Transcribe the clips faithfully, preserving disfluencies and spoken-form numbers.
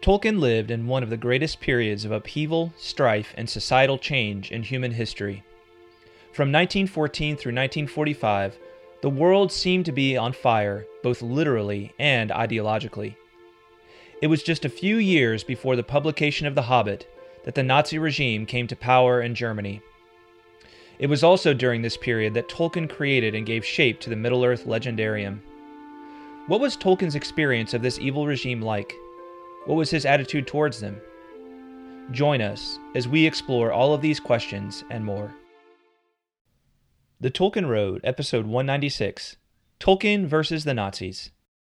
Tolkien lived in one of the greatest periods of upheaval, strife, and societal change in human history. From nineteen fourteen through nineteen forty-five, the world seemed to be on fire, both literally and ideologically. It was just a few years before the publication of The Hobbit that the Nazi regime came to power in Germany. It was also during this period that Tolkien created and gave shape to the Middle-earth legendarium. What was Tolkien's experience of this evil regime like? What was his attitude towards them? Join us as we explore all of these questions and more. The Tolkien Road, Episode one ninety-six, Tolkien versus the Nazis.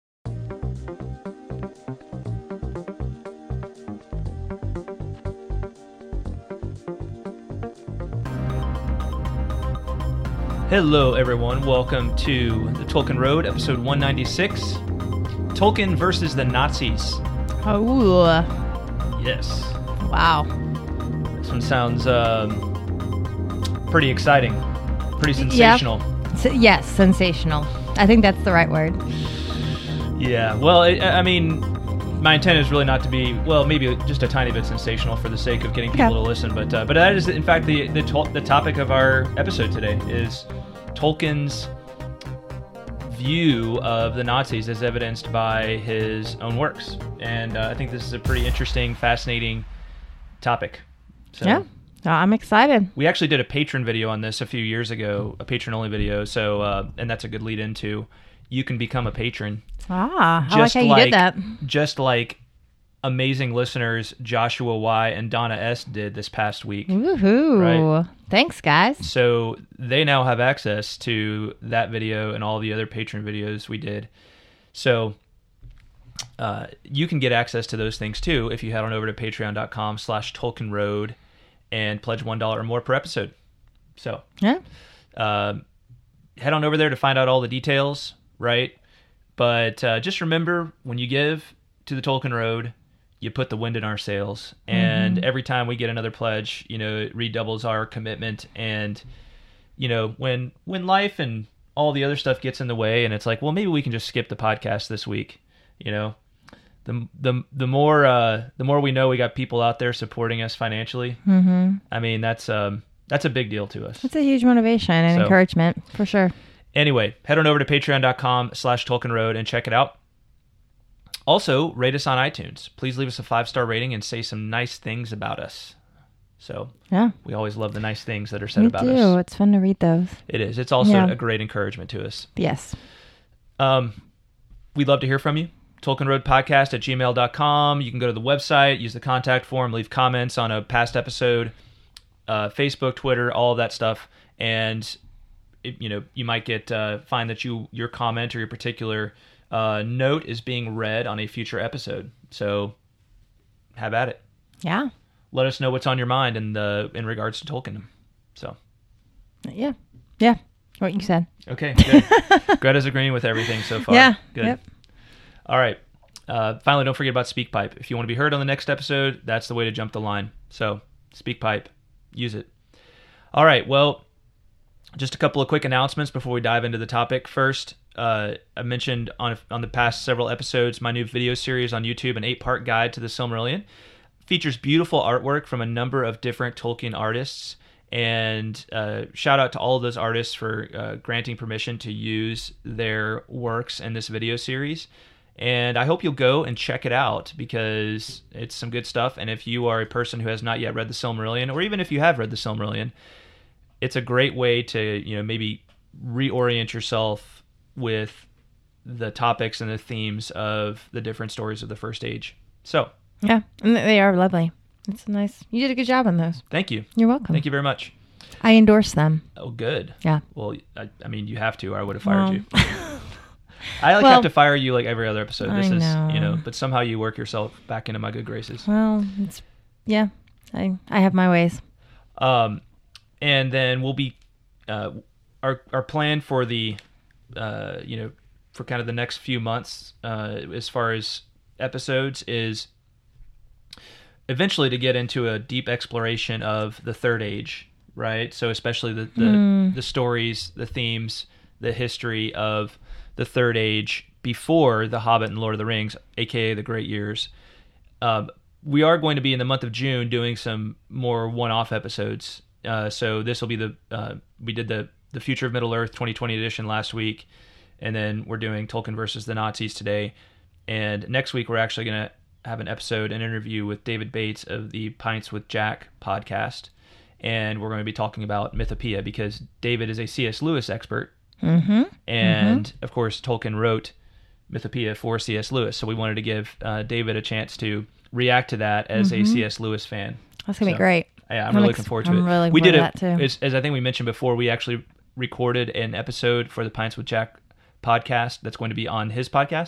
Hello everyone, welcome to the Tolkien Road, Episode one ninety-six, Tolkien versus the Nazis. Oh. Yes. Wow. This one sounds um, pretty exciting, pretty sensational. Yeah. So, yes, sensational. I think that's the right word. Yeah, well, it, I mean, my intent is really not to be, well, maybe just a tiny bit sensational for the sake of getting people okay. to listen, but uh, but that is, in fact, the the, to- the topic of our episode today is Tolkien's view of the Nazis as evidenced by his own works. And uh, I think this is a pretty interesting, fascinating topic. So, yeah, I'm excited. We actually did a patron video on this a few years ago, a patron-only video, so uh, and that's a good lead into you can become a patron. Ah, I like how you like, did that. Just like amazing listeners Joshua Y. and Donna S. did this past week. Woohoo. Right? Thanks, guys. So they now have access to that video and all the other patron videos we did. So uh, you can get access to those things too if you head on over to patreon.com slash Tolkien Road and pledge one dollar or more per episode. So yeah. uh, head on over there to find out all the details, right? But uh, just remember, when you give to the Tolkien Road, you put the wind in our sails, and mm-hmm. every time we get another pledge, you know, it redoubles our commitment. And you know, when when life and all the other stuff gets in the way, and it's like, well, maybe we can just skip the podcast this week. You know, the the the more uh, the more we know we got people out there supporting us financially. Mm-hmm. I mean, that's um that's a big deal to us. It's a huge motivation and so, encouragement for sure. Anyway, head on over to patreon.com slash Tolkien Road and check it out. Also, rate us on iTunes. Please leave us a five-star rating and say some nice things about us. So, yeah, we always love the nice things that are said we about do. us. It's fun to read those. It is. It's also yeah. a great encouragement to us. Yes. Um, we'd love to hear from you. Tolkien Road Podcast at gmail dot com. You can go to the website, use the contact form, leave comments on a past episode, uh, Facebook, Twitter, all of that stuff. And, it, you know, you might get uh, find that you your comment or your particular Uh, note is being read on a future episode. So have at it. Yeah. Let us know what's on your mind in the in regards to Tolkien. So yeah. Yeah. What you said. Okay, good. Greta's agreeing with everything so far. Yeah. Good. Yep. All right. Uh, finally, don't forget about SpeakPipe. If you want to be heard on the next episode, that's the way to jump the line. So SpeakPipe, use it. All right. Well, just a couple of quick announcements before we dive into the topic. First, uh, I mentioned on on the past several episodes my new video series on YouTube, an eight-part guide to the Silmarillion. Features beautiful artwork from a number of different Tolkien artists, and uh, shout out to all of those artists for uh, granting permission to use their works in this video series. And I hope you'll go and check it out because it's some good stuff. And if you are a person who has not yet read the Silmarillion, or even if you have read the Silmarillion, it's a great way to, you know, maybe reorient yourself with the topics and the themes of the different stories of the First Age. So yeah, and they are lovely. It's nice. You did a good job on those. Thank you. You're welcome. Thank you very much. I endorse them. Oh, good. Yeah. Well, I, I mean, you have to, or I would have fired well, you. I like well, have to fire you like every other episode. This I is, know. you know, but somehow you work yourself back into my good graces. Well, it's yeah. I I have my ways. Um, and then we'll be uh, our our plan for the uh, you know, for kind of the next few months uh, as far as episodes is eventually to get into a deep exploration of the Third Age, right? So especially the the, mm. the stories, the themes, the history of the Third Age before The Hobbit and Lord of the Rings, aka the Great Years. um, we are going to be in the month of June doing some more one-off episodes. Uh, so this will be the uh, we did the the Future of Middle Earth twenty twenty edition last week, and then we're doing Tolkien versus the Nazis today. And next week we're actually going to have an episode, an interview with David Bates of the Pints with Jack podcast, and we're going to be talking about Mythopoeia because David is a C S Lewis expert, Mm-hmm. and mm-hmm. of course Tolkien wrote Mythopoeia for C S Lewis, so we wanted to give uh, David a chance to react to that as Mm-hmm. a C S Lewis fan. That's gonna So, be great. Yeah, I'm, I'm really ex- looking forward to I'm it. really we looking did forward it to that, too. as, as I think we mentioned before. We actually recorded an episode for the Pints with Jack podcast that's going to be on his podcast,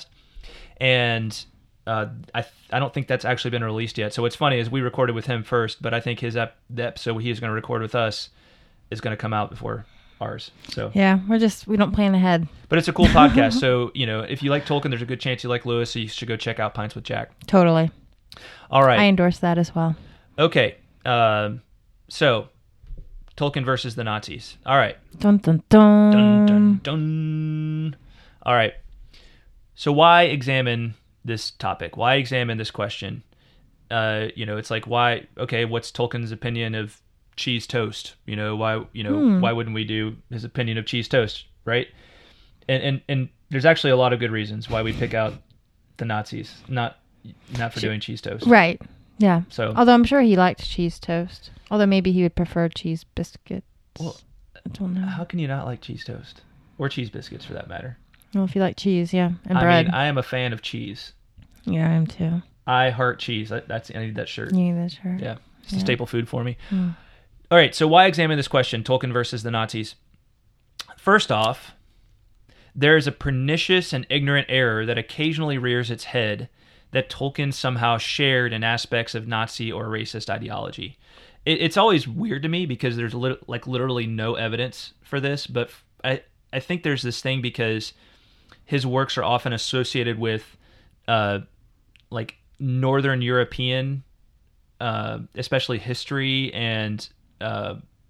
and uh, I I don't think that's actually been released yet. So what's funny is we recorded with him first, but I think his ep- the episode he is going to record with us is going to come out before ours. So Yeah, we're just we don't plan ahead. but it's a cool podcast. So you know, if you like Tolkien, there's a good chance you like Lewis. So you should go check out Pints with Jack. Totally. All right. I endorse that as well. Okay. Um, so, Tolkien versus the Nazis. All right. Dun dun dun. Dun, dun, dun. All right. So, why examine this topic? Why examine this question? Uh, you know, it's like, why, okay, what's Tolkien's opinion of cheese toast? You know, why, you know, Hmm. why wouldn't we do his opinion of cheese toast, right? And, and, and there's actually a lot of good reasons why we pick out the Nazis, not, not for doing cheese toast. Right. Yeah. So, Although I'm sure he liked cheese toast. Although maybe he would prefer cheese biscuits. Well, I don't know. how can you not like cheese toast? Or cheese biscuits, for that matter. Well, if you like cheese, yeah, and I bread. mean, I am a fan of cheese. Yeah, I am too. I heart cheese. That- That's I need that shirt. Yeah, that's right. Yeah, it's a Yeah. staple food for me. Hmm. All right, so why examine this question, Tolkien versus the Nazis? First off, there is a pernicious and ignorant error that occasionally rears its head that Tolkien somehow shared in aspects of Nazi or racist ideology. It, it's always weird to me because there's lit- like literally no evidence for this, but I, I think there's this thing because his works are often associated with uh, like Northern European, uh, especially history and uh,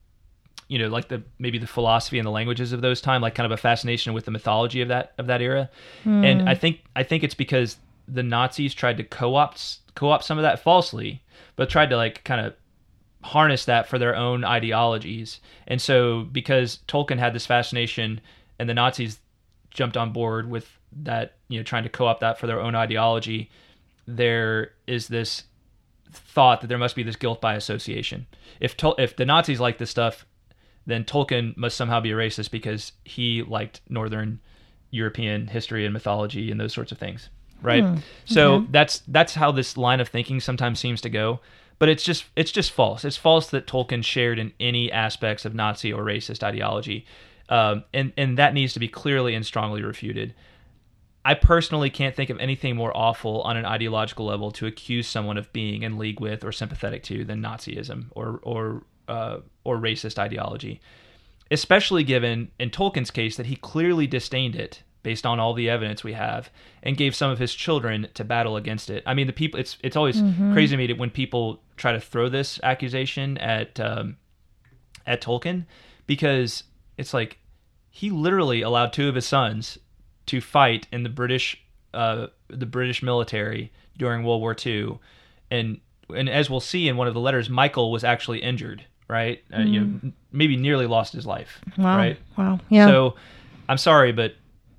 you know, like the maybe the philosophy and the languages of those time, like kind of a fascination with the mythology of that of that era. Hmm. And I think I think it's because the Nazis tried to co-opt co-opt some of that falsely, but tried to like kind of harness that for their own ideologies. And so because Tolkien had this fascination and the Nazis jumped on board with that, you know, trying to co-opt that for their own ideology, there is this thought that there must be this guilt by association. If Tol- if the Nazis like this stuff, then Tolkien must somehow be a racist because he liked Northern European history and mythology and those sorts of things, right? Hmm, So okay. that's that's how this line of thinking sometimes seems to go, but it's just it's just false. It's false that Tolkien shared in any aspects of Nazi or racist ideology, um, and and that needs to be clearly and strongly refuted. I personally can't think of anything more awful on an ideological level to accuse someone of being in league with or sympathetic to than Nazism or or uh, or racist ideology, especially given in Tolkien's case that he clearly disdained it based on all the evidence we have and gave some of his children to battle against it. I mean, the people it's it's always Mhm. crazy to me that when people try to throw this accusation at um, at Tolkien, because it's like he literally allowed two of his sons to fight in the British uh, the British military during World War Two, and and as we'll see in one of the letters, Michael was actually injured, right? Uh, you know, n- maybe nearly lost his life, Wow. right? Wow. Yeah. So I'm sorry, but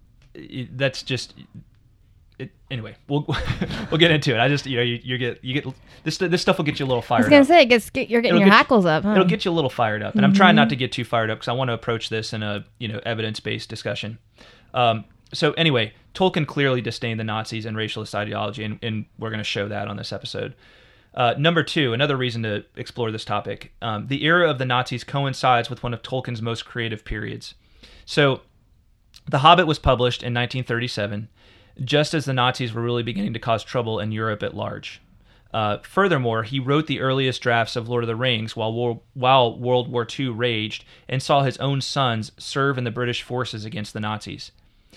i- that's just it, anyway. We'll we'll get into it. I just you know you, you get you get this this stuff will get you a little I fired was gonna up. say, it gets get, you're getting It'll your get you- hackles up. Huh? It'll get you a little fired up, and I'm trying not to get too fired up because I want to approach this in a you know evidence based discussion. Um, so anyway, Tolkien clearly disdained the Nazis and racialist ideology, and, and we're going to show that on this episode. Uh, number two, another reason to explore this topic: um, the era of the Nazis coincides with one of Tolkien's most creative periods. So, The Hobbit was published in nineteen thirty-seven, just as the Nazis were really beginning to cause trouble in Europe at large. Uh, furthermore, he wrote the earliest drafts of Lord of the Rings while war, while World War Two raged and saw his own sons serve in the British forces against the Nazis.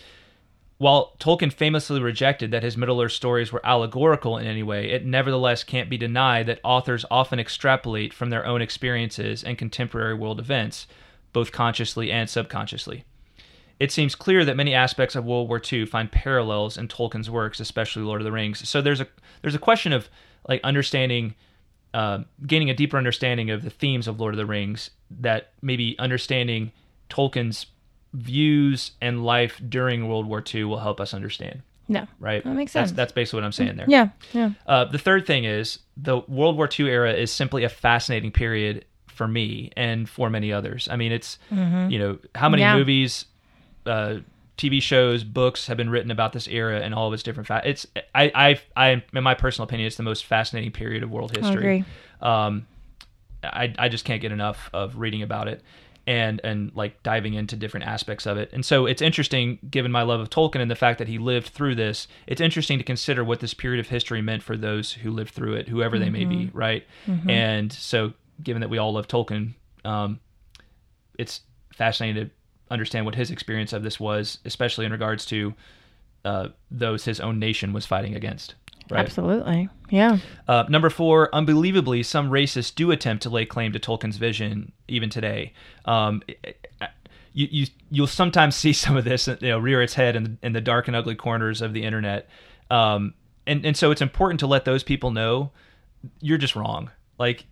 While Tolkien famously rejected that his Middle-earth stories were allegorical in any way, it nevertheless can't be denied that authors often extrapolate from their own experiences and contemporary world events, both consciously and subconsciously. It seems clear that many aspects of World War Two find parallels in Tolkien's works, especially Lord of the Rings. So there's a there's a question of like understanding, uh, gaining a deeper understanding of the themes of Lord of the Rings, that maybe understanding Tolkien's views and life during World War Two will help us understand. No. Right? That makes sense. That's, that's basically what I'm saying there. Yeah. Yeah. Uh, the third thing is the World War Two era is simply a fascinating period for me and for many others. I mean, it's, Mm-hmm. you know, how many Yeah. movies, uh, T V shows, books have been written about this era and all of its different fa- it's I I I in my personal opinion, it's the most fascinating period of world history. agree. Um, I I just can't get enough of reading about it and and like diving into different aspects of it. And so it's interesting, given my love of Tolkien and the fact that he lived through this, it's interesting to consider what this period of history meant for those who lived through it, whoever they may be, right? Mm-hmm. And so given that we all love Tolkien, um, it's fascinating to understand what his experience of this was, especially in regards to uh, those his own nation was fighting against. Right? Absolutely. Yeah. Uh, number four, unbelievably, some racists do attempt to lay claim to Tolkien's vision even today. Um, you, you, you'll sometimes see some of this, you know, rear its head in the, in the dark and ugly corners of the internet. Um, and, and so it's important to let those people know you're just wrong. Like,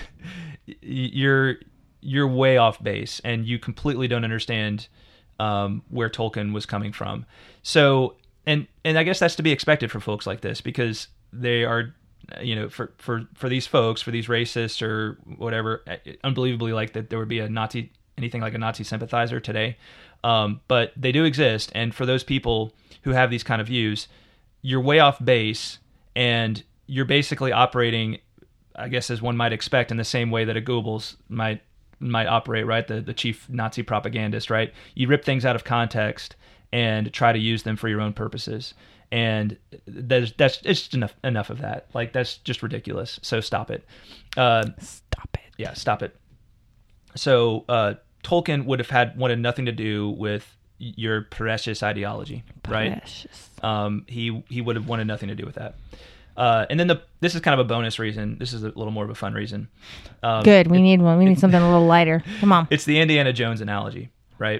you're you're way off base, and you completely don't understand um, where Tolkien was coming from. So, and and I guess that's to be expected for folks like this, because they are, you know, for for for these folks, for these racists or whatever, unbelievably like that there would be a Nazi, anything like a Nazi sympathizer today. Um, but they do exist, and for those people who have these kind of views, you're way off base, and you're basically operating, I guess, as one might expect, in the same way that a Goebbels might might operate, right? The the chief Nazi propagandist, right? You rip things out of context and try to use them for your own purposes, and that's that's it's just enough enough of that. Like, that's just ridiculous. So stop it. Uh, Stop it. yeah, stop it. So uh, Tolkien would have had wanted nothing to do with your precious ideology, right? Precious. Um, he he would have wanted nothing to do with that. Uh, and then the this is kind of a bonus reason. This is a little more of a fun reason. Um, Good. We it- need one. We need something a little lighter. Come on. It's the Indiana Jones analogy, right?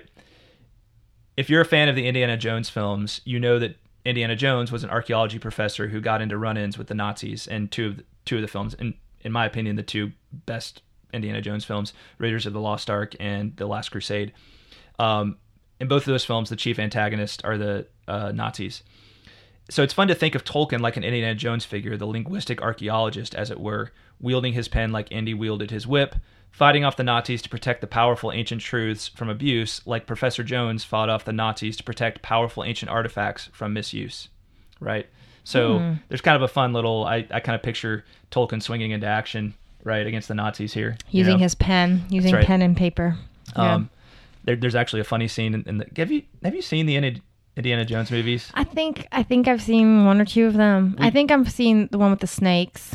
If you're a fan of the Indiana Jones films, you know that Indiana Jones was an archaeology professor who got into run-ins with the Nazis in two of the, two of the films. In in my opinion, the two best Indiana Jones films, Raiders of the Lost Ark and The Last Crusade. Um, in both of those films, the chief antagonists are the uh, Nazis. So it's fun to think of Tolkien like an Indiana Jones figure, the linguistic archaeologist, as it were, wielding his pen like Indy wielded his whip, fighting off the Nazis to protect the powerful ancient truths from abuse, like Professor Jones fought off the Nazis to protect powerful ancient artifacts from misuse, right? So Hmm. there's kind of a fun little, I, I kind of picture Tolkien swinging into action, right, against the Nazis here. you Using know? his pen. Using right. pen and paper. Yeah. Um, there, there's actually a funny scene in, in the, have you have you seen the Indi- Indiana Jones movies? I think I think I've seen one or two of them. I think I've seen the one with the snakes.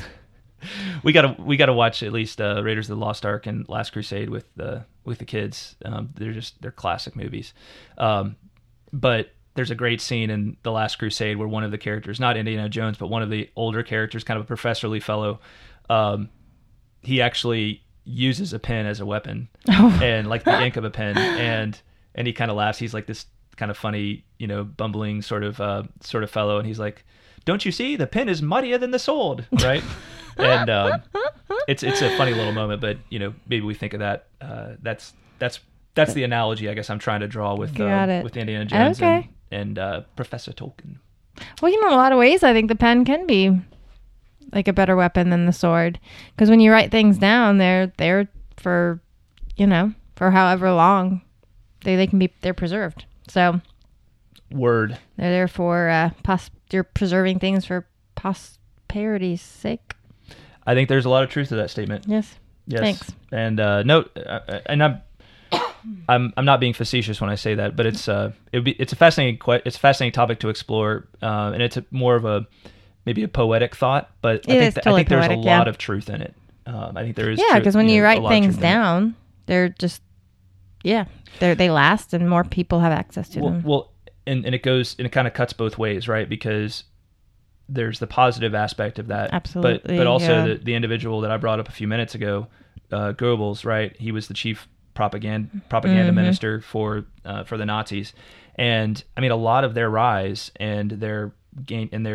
We gotta we gotta watch at least uh, Raiders of the Lost Ark and Last Crusade with the with the kids. Um, they're just they're classic movies. Um, but there's a great scene in The Last Crusade where one of the characters, not Indiana Jones, but one of the older characters, kind of a professorly fellow, um, he actually uses a pen as a weapon, Oh. and like the ink of a pen, and and he kind of laughs. He's like this kind of funny, you know, bumbling sort of uh, sort of fellow, and he's like, "Don't you see? The pen is mightier than the sword," right? and um, it's it's a funny little moment, but you know, maybe we think of that. Uh, that's that's that's the analogy, I guess, I'm trying to draw with Got uh, it. with Indiana Jones Okay. and, and uh, Professor Tolkien. Well, you know, in a lot of ways, I think the pen can be like a better weapon than the sword, because when you write things down, they're they're for, you know, for however long they they can be they're preserved. So Word. they're there for uh, pos- you're preserving things for posperity's sake. I think there's a lot of truth to that statement. Yes. Yes. Thanks. And uh, no, uh, and I'm, I'm, I'm not being facetious when I say that, but it's, uh, it would be, it's a fascinating, que- it's a fascinating topic to explore, uh, and it's a, more of a, maybe a poetic thought, but I It think, is th- totally I think there's poetic, a lot yeah. of truth in it. Um, I think there is. Yeah, tru- because when you, know, a write lot of things truth in it. down, they're just yeah, they they last, and more people have access to Well, them. well, and, and it goes, and it kind of cuts both ways, right? Because there's the positive aspect of that, but Absolutely, but also yeah. the, the individual that I brought up a few minutes ago, uh, Goebbels, right? He was the chief propaganda propaganda Mhm. minister for uh, for the Nazis, and I mean a lot of their rise and their gain and their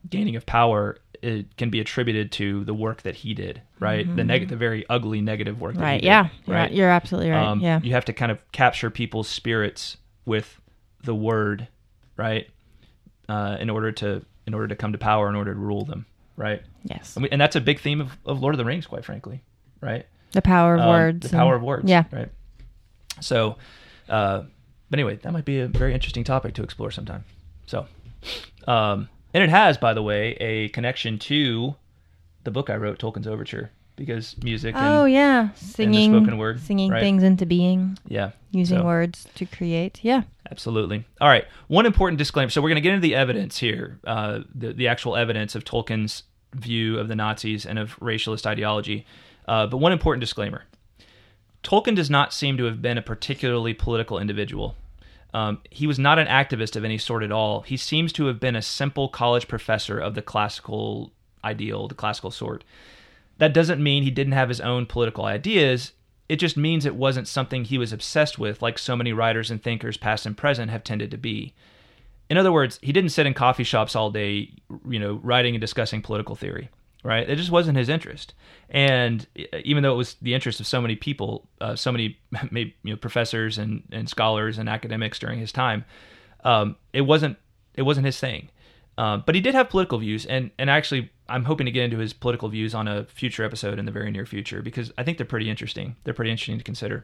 gaining of power, it can be attributed to the work that he did, right? Mm-hmm. The neg- the very ugly negative work that right, he did. Yeah, right? You're, you're absolutely right. Um, yeah. You have to kind of capture people's spirits with the word, right? Uh, in order to in order to come to power, in order to rule them, right? Yes. And, we, and that's a big theme of, of Lord of the Rings, quite frankly, right? The power of um, words. The power and, of words, yeah. right? So, uh, but anyway, that might be a very interesting topic to explore sometime. So, um, and it has, by the way, a connection to the book I wrote, Tolkien's Overture, because music and, oh, yeah. Singing, and the spoken word. Singing right? things into being. Yeah. Using so, words to create. Yeah. Absolutely. All right. One important disclaimer. So we're going to get into the evidence here, uh, the, the actual evidence of Tolkien's view of the Nazis and of racialist ideology. Uh, but one important disclaimer. Tolkien does not seem to have been a particularly political individual. Um, he was not an activist of any sort at all. He seems to have been a simple college professor of the classical ideal, the classical sort. That doesn't mean he didn't have his own political ideas. It just means it wasn't something he was obsessed with, like so many writers and thinkers, past and present, have tended to be. In other words, he didn't sit in coffee shops all day, you know, writing and discussing political theory, right? It just wasn't his interest. And even though it was the interest of so many people, uh, so many maybe, you know, professors and, and scholars and academics during his time, um, it wasn't it wasn't his thing. Um, but he did have political views, and, and actually, I'm hoping to get into his political views on a future episode in the very near future, because I think they're pretty interesting. They're pretty interesting to consider.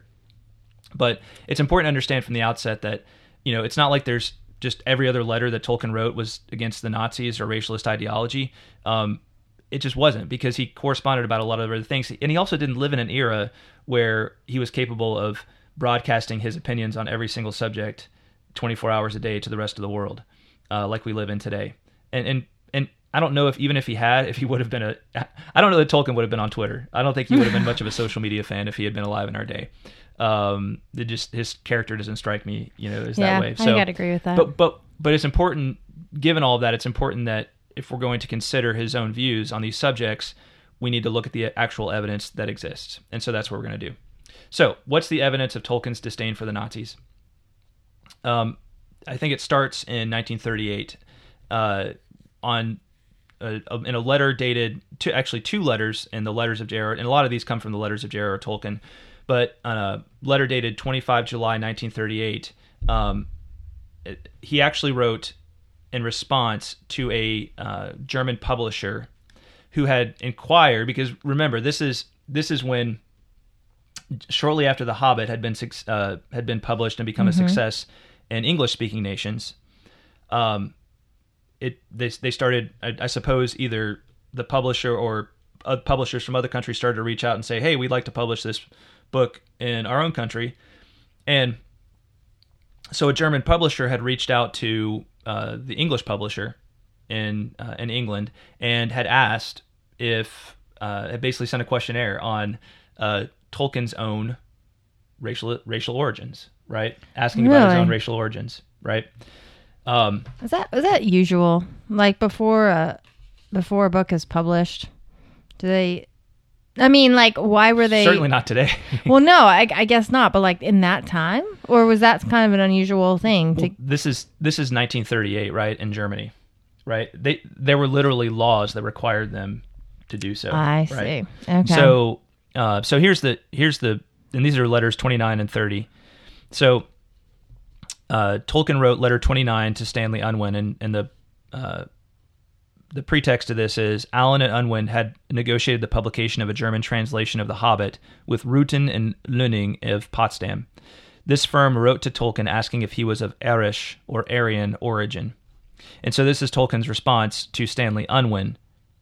But it's important to understand from the outset that, you know, it's not like there's just every other letter that Tolkien wrote was against the Nazis or racialist ideology. Um, it just wasn't, because he corresponded about a lot of other things. And he also didn't live in an era where he was capable of broadcasting his opinions on every single subject twenty-four hours a day to the rest of the world, uh, like we live in today. And and and I don't know if even if he had, if he would have been a, I don't know that Tolkien would have been on Twitter. I don't think he would have been much of a social media fan if he had been alive in our day. Um, it just, his character doesn't strike me, you know, as yeah, that way. So, I gotta agree with that. But but but it's important, given all of that, it's important that if we're going to consider his own views on these subjects, we need to look at the actual evidence that exists. And so that's what we're going to do. So, what's the evidence of Tolkien's disdain for the Nazis? Um, I think it starts in nineteen thirty-eight. Uh, on uh, in a letter dated to actually two letters in the letters of J R R, and a lot of these come from the letters of J R R Tolkien, but on a letter dated twenty-fifth of July nineteen thirty-eight, um, it, he actually wrote in response to a uh, German publisher who had inquired, because remember, this is this is when shortly after The Hobbit had been uh, had been published and become mm-hmm. a success in English-speaking nations. Um, It they they started, I, I suppose, either the publisher or uh, publishers from other countries started to reach out and say, hey, we'd like to publish this book in our own country. And so a German publisher had reached out to uh, the English publisher in uh, in England and had asked if, uh, had basically sent a questionnaire on uh, Tolkien's own racial racial origins, right? Asking really? about his own racial origins, right? Um, is that is that usual? Like before a before a book is published, do they? I mean, like, why were they? Certainly not today. Well, no, I, I guess not. But like in that time, or was that kind of an unusual thing? To... Well, this is this is nineteen thirty-eight, right, in Germany, right? They there were literally laws that required them to do so. I right? see. Okay. So, uh, so here's the here's the and these are letters twenty-nine and thirty. So. Uh, Tolkien wrote letter twenty-nine to Stanley Unwin, and, and the uh, the pretext of this is Allen and Unwin had negotiated the publication of a German translation of The Hobbit with Rutten and Lünning of Potsdam. This firm wrote to Tolkien asking if he was of Irish or Aryan origin. And so this is Tolkien's response to Stanley Unwin.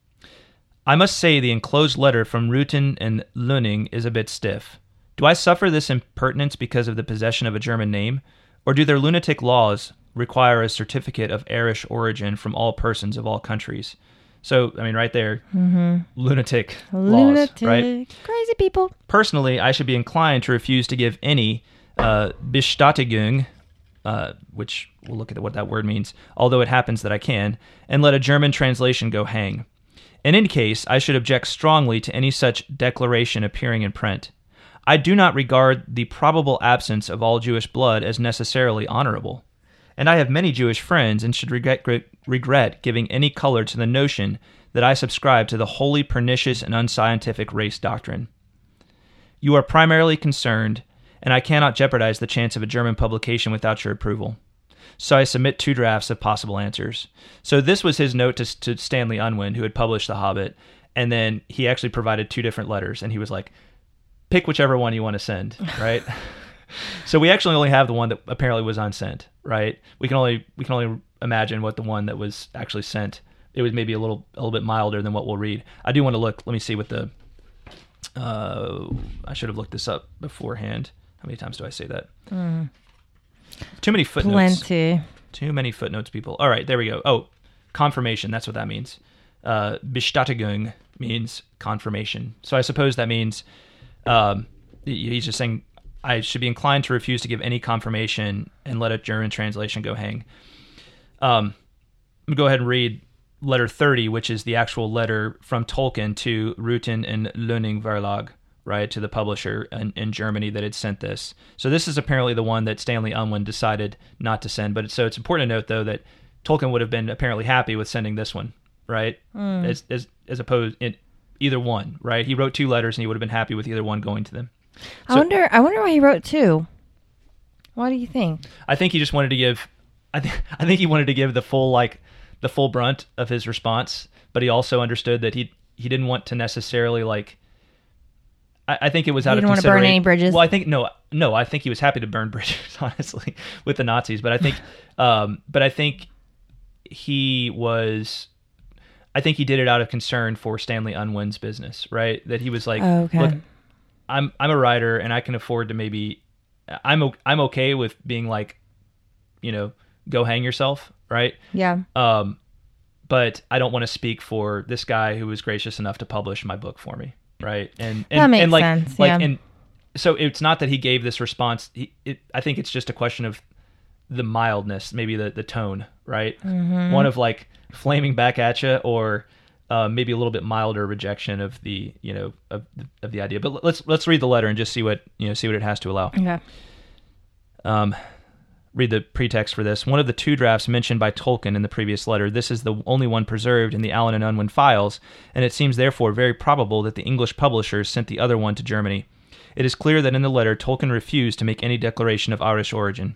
I must say the enclosed letter from Rutten and Lünning is a bit stiff. Do I suffer this impertinence because of the possession of a German name? Or do their lunatic laws require a certificate of Irish origin from all persons of all countries? So, I mean, right there, mm-hmm. lunatic, lunatic laws, right? Crazy people. Personally, I should be inclined to refuse to give any uh, Bestätigung, uh, which we'll look at what that word means, although it happens that I can, and let a German translation go hang. In any case, I should object strongly to any such declaration appearing in print. I do not regard the probable absence of all Jewish blood as necessarily honorable. and I have many Jewish friends and should regret, regret giving any color to the notion that I subscribe to the wholly pernicious and unscientific race doctrine. You are primarily concerned, and I cannot jeopardize the chance of a German publication without your approval. So I submit two drafts of possible answers. So this was his note to, to Stanley Unwin, who had published The Hobbit, and then he actually provided two different letters, and he was like, pick whichever one you want to send, right? So we actually only have the one that apparently was unsent, right? We can only we can only imagine what the one that was actually sent. It was maybe a little a little bit milder than what we'll read. I do want to look. Let me see what the. Uh, I should have looked this up beforehand. How many times do I say that? Mm. Too many footnotes. Plenty. Too many footnotes, people. All right, there we go. Oh, confirmation. That's what that means. Uh, Bestätigung means confirmation. So I suppose that means um, he's just saying I should be inclined to refuse to give any confirmation and let a German translation go hang. Um, I'm going to go ahead and read letter thirty, which is the actual letter from Tolkien to Rutten and Löning Verlag, right, to the publisher in, in Germany that had sent this. So this is apparently the one that Stanley Unwin decided not to send. But so it's important to note, though, that Tolkien would have been apparently happy with sending this one, right, mm. as, as as opposed in either one, right? He wrote two letters, and he would have been happy with either one going to them. I so, wonder. I wonder why he wrote two. What do you think? I think he just wanted to give. I think. I think he wanted to give the full like the full brunt of his response, but he also understood that he he didn't want to necessarily like. I, I think it was out he of didn't want to burn any bridges. Well, I think no, no. I think he was happy to burn bridges, honestly, with the Nazis. But I think, um, but I think he was. I think he did it out of concern for Stanley Unwin's business, right? That he was like, oh, okay. look. I'm I'm a writer and I can afford to maybe I'm I'm okay with being like, you know, go hang yourself, right? Yeah. Um, but I don't want to speak for this guy who was gracious enough to publish my book for me, right? And and, that makes and like sense. like yeah. and so it's not that he gave this response. He, it, I think it's just a question of the mildness, maybe the the tone, right? Mm-hmm. One of like flaming back at you or. Uh, maybe a little bit milder rejection of the, you know, of, of the idea. But let's let's read the letter and just see what you know, see what it has to allow. Okay. Um, read the pretext for this. One of the two drafts mentioned by Tolkien in the previous letter. This is the only one preserved in the Allen and Unwin files, and it seems therefore very probable that the English publishers sent the other one to Germany. It is clear that in the letter Tolkien refused to make any declaration of Irish origin.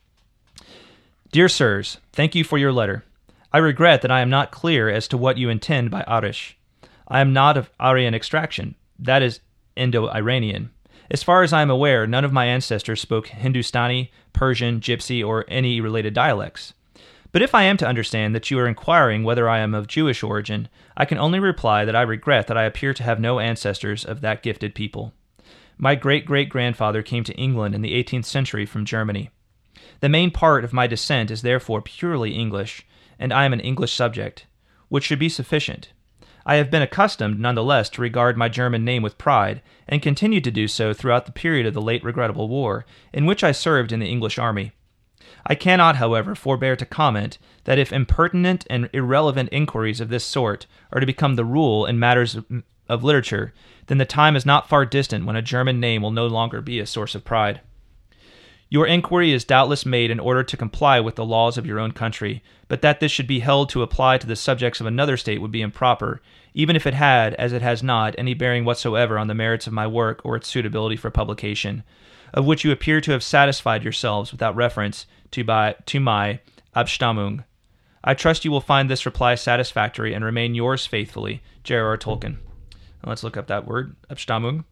Dear sirs, thank you for your letter. I regret that I am not clear as to what you intend by Irish. I am not of Aryan extraction. That is Indo-Iranian. As far as I am aware, none of my ancestors spoke Hindustani, Persian, Gypsy, or any related dialects. But if I am to understand that you are inquiring whether I am of Jewish origin, I can only reply that I regret that I appear to have no ancestors of that gifted people. My great-great-grandfather came to England in the eighteenth century from Germany. The main part of my descent is therefore purely English, and I am an English subject, which should be sufficient. I have been accustomed, nonetheless, to regard my German name with pride, and continued to do so throughout the period of the late regrettable war, in which I served in the English army. I cannot, however, forbear to comment that if impertinent and irrelevant inquiries of this sort are to become the rule in matters of, of literature, then the time is not far distant when a German name will no longer be a source of pride. Your inquiry is doubtless made in order to comply with the laws of your own country, but that this should be held to apply to the subjects of another state would be improper, even if it had, as it has not, any bearing whatsoever on the merits of my work or its suitability for publication, of which you appear to have satisfied yourselves without reference to, by, to my Abstammung. I trust you will find this reply satisfactory and remain yours faithfully, J R R. Tolkien. Now let's look up that word, Abstammung.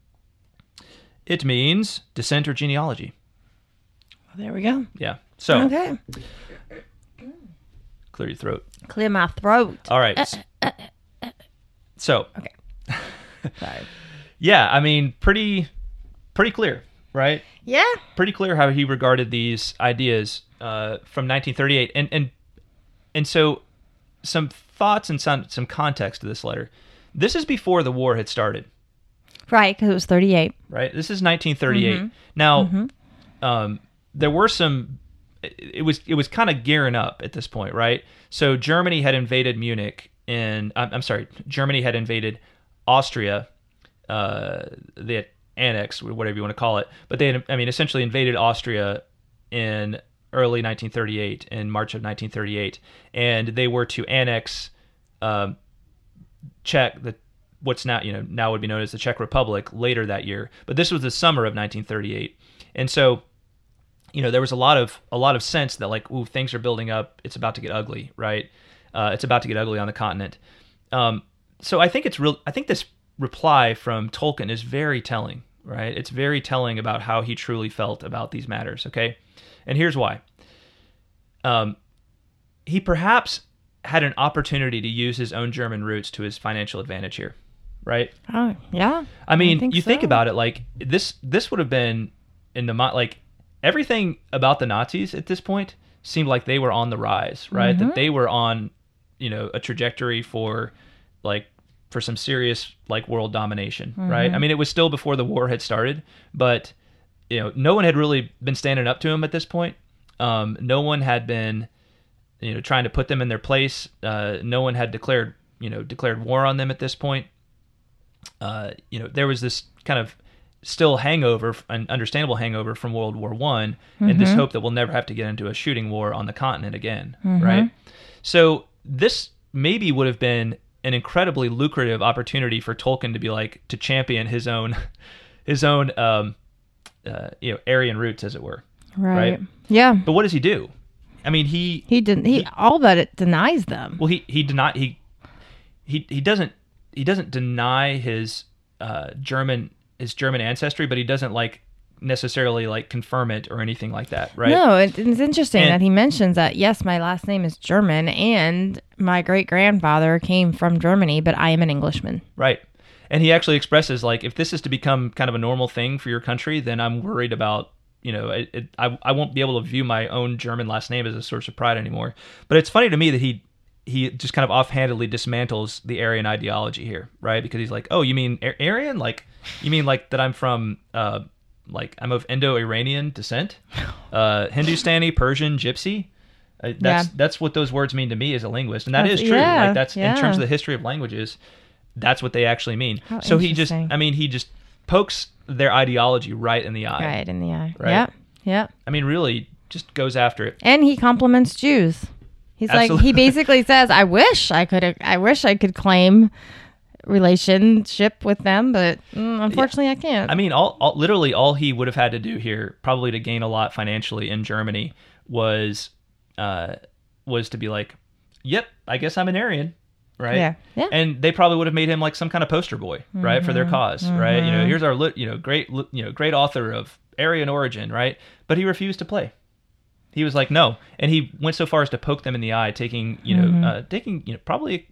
It means descent or genealogy. There we go. Yeah. So, okay. Clear your throat. Clear my throat. All right. Uh, uh, uh, so. Okay. Sorry. Yeah, I mean, pretty, pretty clear, right? Yeah. Pretty clear how he regarded these ideas uh, from nineteen thirty-eight, and and and so some thoughts and some some context to this letter. This is before the war had started. Right, because it was thirty-eight. Right. This is nineteen thirty-eight. Mm-hmm. Now. Mm-hmm. Um, There were some. It was it was kind of gearing up at this point, right? So Germany had invaded Munich, and I'm, I'm sorry, Germany had invaded Austria. Uh, they had annexed, whatever you want to call it, but they had, I mean, essentially invaded Austria in early nineteen thirty-eight, in March of nineteen thirty-eight, and they were to annex um, Czech, the what's now you know now would be known as the Czech Republic, later that year. But this was the summer of nineteen thirty-eight, and so you know there was a lot of a lot of sense that like, ooh, things are building up. It's about to get ugly, right? Uh, it's about to get ugly on the continent. Um, so I think it's real. I think this reply from Tolkien is very telling, right? It's very telling about how he truly felt about these matters. Okay, and here's why. Um, he perhaps had an opportunity to use his own German roots to his financial advantage here, right? Oh, yeah. I mean, I think you so. think about it, like this. This would have been in the mo- like everything about the Nazis at this point seemed like they were on the rise, right? Mm-hmm. That they were on, you know, a trajectory for like for some serious like world domination, Mm-hmm. right? I mean, it was still before the war had started, but you know, no one had really been standing up to him at this point. Um, no one had been, you know, trying to put them in their place. Uh, no one had declared, you know, declared war on them at this point. Uh, you know, there was this kind of still hangover, an understandable hangover from World War One, and this hope that we'll never have to get into a shooting war on the continent again, Mm-hmm. right? So this maybe would have been an incredibly lucrative opportunity for Tolkien to be like to champion his own, his own, um, uh, you know, Aryan roots, as it were. Right. Right. Yeah. But what does he do? I mean, he He didn't. He, all but it denies them. well, he he deny he he he doesn't he doesn't deny his uh, German his German ancestry, but he doesn't like necessarily like confirm it or anything like that, right? No, it, it's interesting And- that he mentions that. Yes, my last name is German, and my great grandfather came from Germany, but I am an Englishman. Right. And he actually expresses like, if this is to become kind of a normal thing for your country, then I'm worried about, you know, it, it, I I won't be able to view my own German last name as a source of pride anymore. But it's funny to me that he he just kind of offhandedly dismantles the Aryan ideology here, right? Because he's like, oh, you mean Ar- Aryan? Like, you mean like that I'm from, uh, like I'm of Indo-Iranian descent, uh, Hindustani, Persian, Gypsy. Uh, that's Yeah. that's what those words mean to me as a linguist, and that That's- is true. yeah, like that's yeah. in terms of the history of languages, that's what they actually mean. How So he just, interesting. I mean, he just pokes their ideology right in the eye. Right in the eye. Right. Yeah. Yeah. I mean, really, just goes after it. And he compliments Jews. He's like, Absolutely. he basically says, I wish I could, I wish I could claim relationship with them, but mm, unfortunately I can't. I mean, all, all literally all he would have had to do here, probably to gain a lot financially in Germany, was uh, was to be like, "Yep, I guess I'm an Aryan." Right. Yeah. Yeah. And they probably would have made him like some kind of poster boy, right, for their cause, right? You know, here's our, lit- you know, great, li- you know, great author of Aryan origin, right? But he refused to play. He was like, no, and he went so far as to poke them in the eye, taking, you know, uh, taking, you know, probably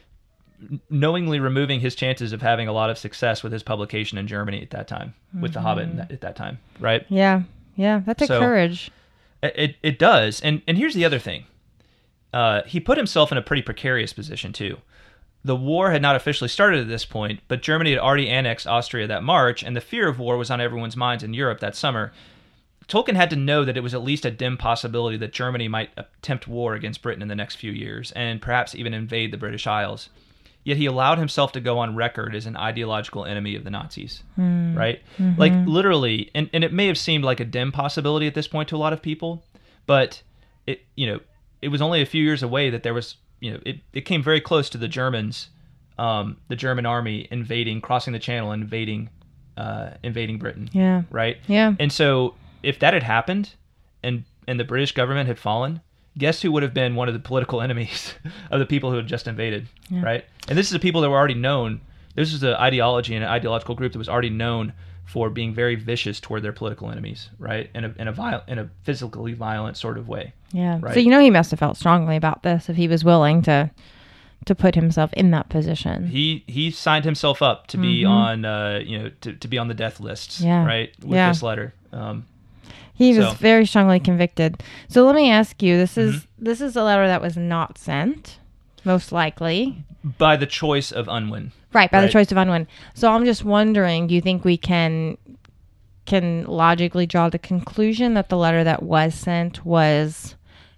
knowingly removing his chances of having a lot of success with his publication in Germany at that time, with The Hobbit in that, at that time, right? yeah. Yeah. That takes So- courage. It it, it does, and and here's the other thing. Uh, he put himself in a pretty precarious position, too. The war had not officially started at this point, but Germany had already annexed Austria that March, and the fear of war was on everyone's minds in Europe that summer. Tolkien had to know that it was at least a dim possibility that Germany might attempt war against Britain in the next few years, and perhaps even invade the British Isles. Yet he allowed himself to go on record as an ideological enemy of the Nazis, right? Like, literally, and, and it may have seemed like a dim possibility at this point to a lot of people, but it, you know, it was only a few years away that there was, you know, it, it came very close to the Germans, um, the German army invading, crossing the Channel, invading, uh, invading Britain, Yeah. right? Yeah. And so if that had happened and, and the British government had fallen, guess who would have been one of the political enemies of the people who had just invaded, right? And this is the people that were already known. This is an ideology and an ideological group that was already known for being very vicious toward their political enemies, right? In a in a viol- in a physically violent sort of way. Yeah. Right. So you know he must have felt strongly about this if he was willing to to put himself in that position. He he signed himself up to be on uh you know to, to be on the death lists, Yeah. right? With Yeah. this letter. Um, He was So- very strongly convicted. So let me ask you, this is Mm-hmm. this is a letter that was not sent, most likely. by the choice of Unwin. Right, by Right. the choice of Unwin. So I'm just wondering, do you think we can can logically draw the conclusion that the letter that was sent was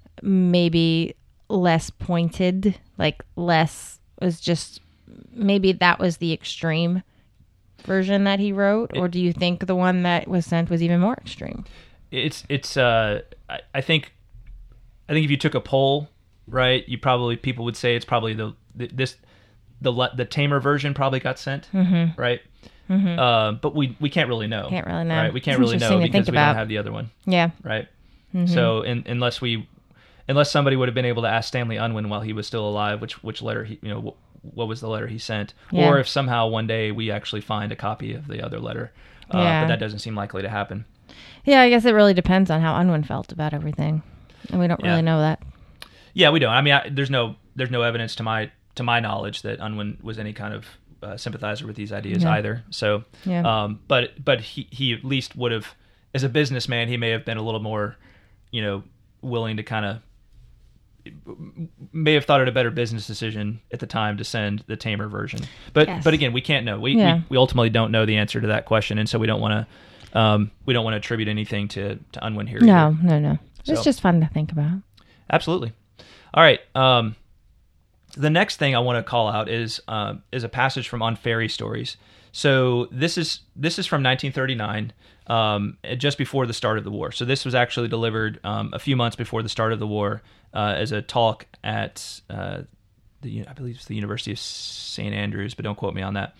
maybe less pointed, like less was just maybe that was the extreme version that he wrote, or do you think the one that was sent was even more extreme? it's it's uh I, I think I think if you took a poll, right, you probably people would say it's probably the, the this the le- the tamer version probably got sent, Mm-hmm. right? Mm-hmm. Uh, but we we can't really know. Can't really know. Right? We can't It's really know interesting to because think we don't about. have the other one, Yeah. right? Mm-hmm. So in, unless we unless somebody would have been able to ask Stanley Unwin while he was still alive, which which letter he you know wh- what was the letter he sent, Yeah. or if somehow one day we actually find a copy of the other letter, uh, Yeah. but that doesn't seem likely to happen. Yeah, I guess it really depends on how Unwin felt about everything, and we don't Yeah. really know that. Yeah, we don't. I mean, I, there's no there's no evidence to my to my knowledge that Unwin was any kind of uh, sympathizer with these ideas Yeah. either. So, Yeah. um, but but he he at least would have, as a businessman, he may have been a little more, you know, willing to kind of may have thought it a better business decision at the time to send the tamer version. But Yes. but again, we can't know. We, Yeah. we we ultimately don't know the answer to that question, and so we don't want to um, we don't want to attribute anything to to Unwin here. No, either. no, no. It's So- just fun to think about. Absolutely. All right. Um, the next thing I want to call out is uh, is a passage from On Fairy Stories. So this is this is from nineteen thirty-nine, um, just before the start of the war. So this was actually delivered um, a few months before the start of the war uh, as a talk at uh, the I believe it's the University of Saint Andrews, but don't quote me on that.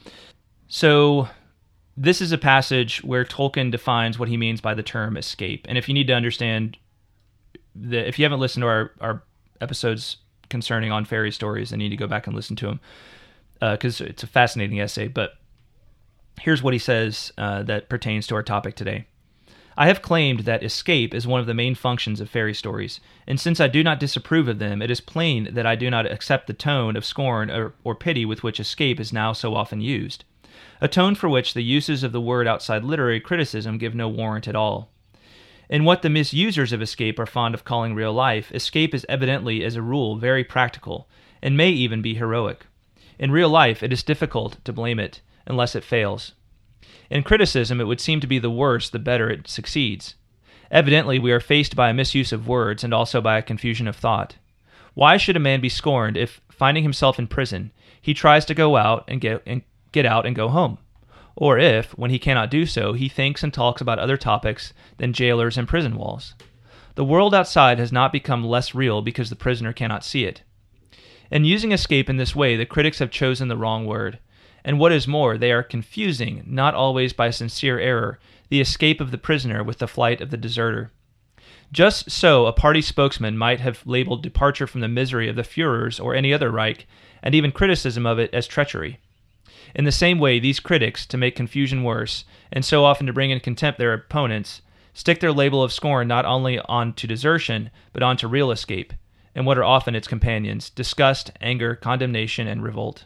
So this is a passage where Tolkien defines what he means by the term escape. And if you need to understand the, if you haven't listened to our, our episodes concerning On Fairy Stories, then you need to go back and listen to them because uh, it's a fascinating essay. But here's what he says uh, that pertains to our topic today. I have claimed that escape is one of the main functions of fairy stories, and since I do not disapprove of them, it is plain that I do not accept the tone of scorn or, or pity with which escape is now so often used, a tone for which the uses of the word outside literary criticism give no warrant at all. In what the misusers of escape are fond of calling real life, escape is evidently, as a rule, very practical, and may even be heroic. In real life, it is difficult to blame it, unless it fails. In criticism, it would seem to be the worse the better it succeeds. Evidently, we are faced by a misuse of words and also by a confusion of thought. Why should a man be scorned if, finding himself in prison, he tries to go out and get, and get out and go home? Or if, when he cannot do so, he thinks and talks about other topics than jailers and prison walls? The world outside has not become less real because the prisoner cannot see it. In using escape in this way, the critics have chosen the wrong word. And what is more, they are confusing, not always by sincere error, the escape of the prisoner with the flight of the deserter. Just so, a party spokesman might have labeled departure from the misery of the Führers or any other Reich, and even criticism of it, as treachery. In the same way, these critics, to make confusion worse, and so often to bring in contempt their opponents, stick their label of scorn not only onto desertion, but onto real escape, and what are often its companions, disgust, anger, condemnation, and revolt.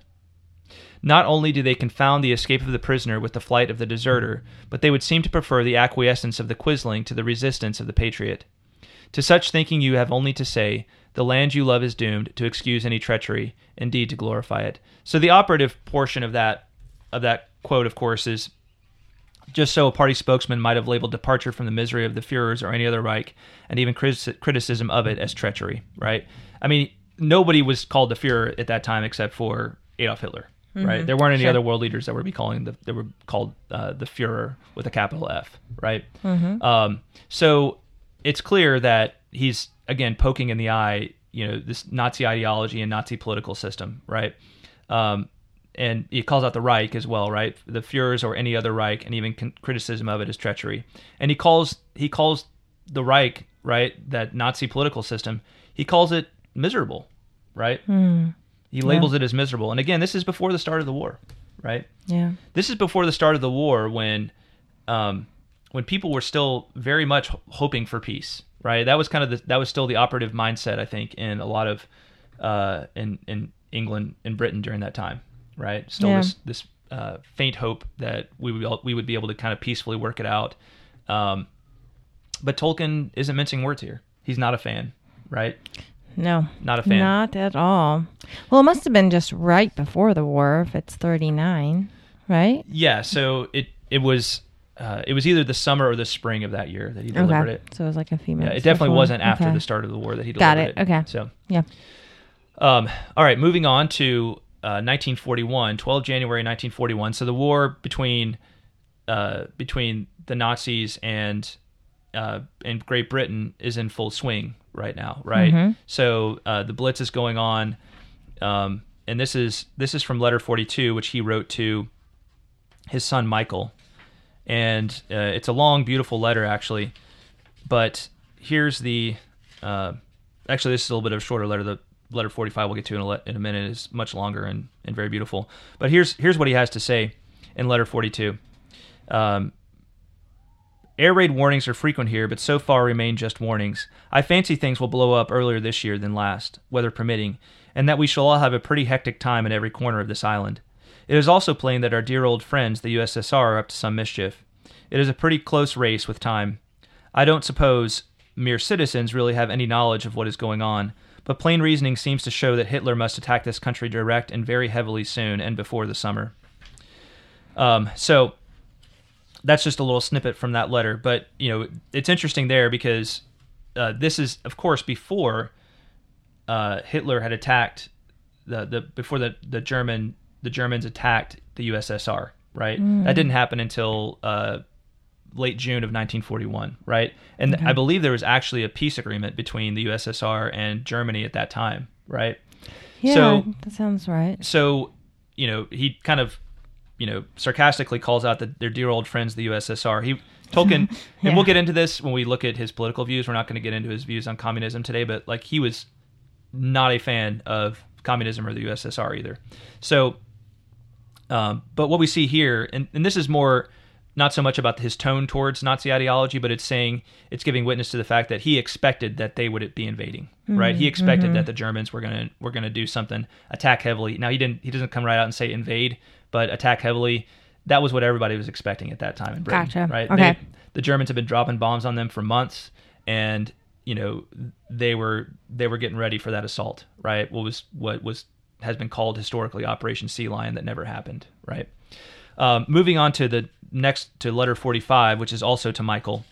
Not only do they confound the escape of the prisoner with the flight of the deserter, but they would seem to prefer the acquiescence of the quisling to the resistance of the patriot. To such thinking you have only to say, the land you love is doomed, to excuse any treachery, indeed to glorify it. So the operative portion of that of that quote, of course, is just so a party spokesman might have labeled departure from the misery of the Führers or any other Reich, and even criticism of it as treachery, right? I mean, nobody was called the Führer at that time except for Adolf Hitler. Mm-hmm. Right, there weren't any Sure. other world leaders that would be calling the that were called uh, the Führer with a capital F. Right, Mm-hmm. um, so it's clear that he's again poking in the eye, you know, this Nazi ideology and Nazi political system. Right, um, and he calls out the Reich as well. Right, the Führers or any other Reich, and even con- criticism of it as treachery. And he calls he calls the Reich, right, that Nazi political system. He calls it miserable. Right. Mm. He labels it as miserable. And again, this is before the start of the war, right? Yeah. This is before the start of the war when um, when people were still very much hoping for peace, right? That was kind of the, that was still the operative mindset, I think, in a lot of uh, in in England and Britain during that time, right? Still Yeah. this this uh, faint hope that we would all- we would be able to kind of peacefully work it out. Um, but Tolkien isn't mincing words here. He's not a fan, right? No. Not a fan. Not at all. Well, it must have been just right before the war if it's thirty-nine, right? Yeah, so it it was uh, it was either the summer or the spring of that year that he delivered Okay. it. So it was like a few Yeah, months it definitely before. wasn't after Okay. the start of the war that he Got delivered it. Okay. So Yeah. um, all right, moving on to uh, nineteen forty-one, twelve of January nineteen forty-one. So the war between uh, between the Nazis and uh, in Great Britain is in full swing right now, right? Mm-hmm. So uh, the Blitz is going on, um, and this is this is from letter forty-two, which he wrote to his son Michael, and uh, it's a long, beautiful letter actually. But here's the uh, actually this is a little bit of a shorter letter. The letter forty-five we'll get to in a, le- in a minute is much longer and, and very beautiful. But here's here's what he has to say in letter forty-two. Um, Air raid warnings are frequent here, but so far remain just warnings. I fancy things will blow up earlier this year than last, weather permitting, and that we shall all have a pretty hectic time in every corner of this island. It is also plain that our dear old friends, the U S S R, are up to some mischief. It is a pretty close race with time. I don't suppose mere citizens really have any knowledge of what is going on, but plain reasoning seems to show that Hitler must attack this country direct and very heavily soon and before the summer. Um, so... That's just a little snippet from that letter, but you know it's interesting there because uh, this is, of course, before uh, Hitler had attacked the the before the, the German the Germans attacked the U S S R, right? Mm. That didn't happen until uh, late June of nineteen forty-one, right? And okay. I believe there was actually a peace agreement between the U S S R and Germany at that time, right? Yeah, so, that sounds right. So you know he kind of. you know, sarcastically calls out the, their dear old friends, the U S S R. He Tolkien, yeah. and we'll get into this when we look at his political views. We're not going to get into his views on communism today, but like he was not a fan of communism or the U S S R either. So, um, but what we see here, and, and this is more not so much about his tone towards Nazi ideology, but it's saying it's giving witness to the fact that he expected that they would be invading, mm-hmm. right? He expected mm-hmm. that the Germans were gonna were gonna do something, attack heavily. Now he didn't. He doesn't come right out and say invade. But attack heavily, that was what everybody was expecting at that time in Britain. Gotcha. Right? Okay. They, the Germans had been dropping bombs on them for months, and you know they were they were getting ready for that assault. Right? What was what was has been called historically Operation Sea Lion that never happened. Right? Um, moving on to the next to letter forty-five, which is also to Michael.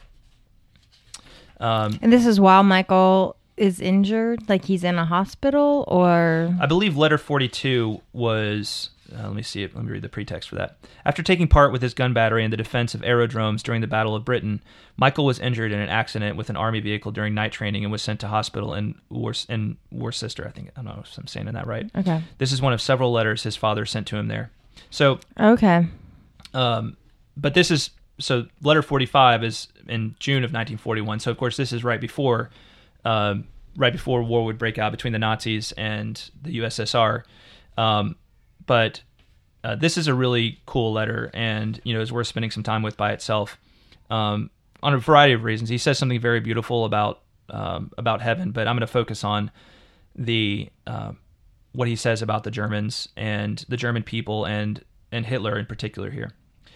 Um, and this is while Michael is injured, like he's in a hospital, or I believe letter forty-two was. Uh, let me see it. Let me read the pretext for that. After taking part with his gun battery in the defense of aerodromes during the Battle of Britain, Michael was injured in an accident with an army vehicle during night training and was sent to hospital in Wor- in Worcester. I think I don't know if I'm saying that right. Okay. This is one of several letters his father sent to him there. So okay. Um, but this is so letter forty-five is in June of nineteen forty-one. So of course this is right before, um, right before war would break out between the Nazis and the U S S R. Um, But uh, this is a really cool letter, and you know, is worth spending some time with by itself, um, on a variety of reasons. He says something very beautiful about um, about heaven, but I'm going to focus on the uh, what he says about the Germans and the German people and and Hitler in particular here.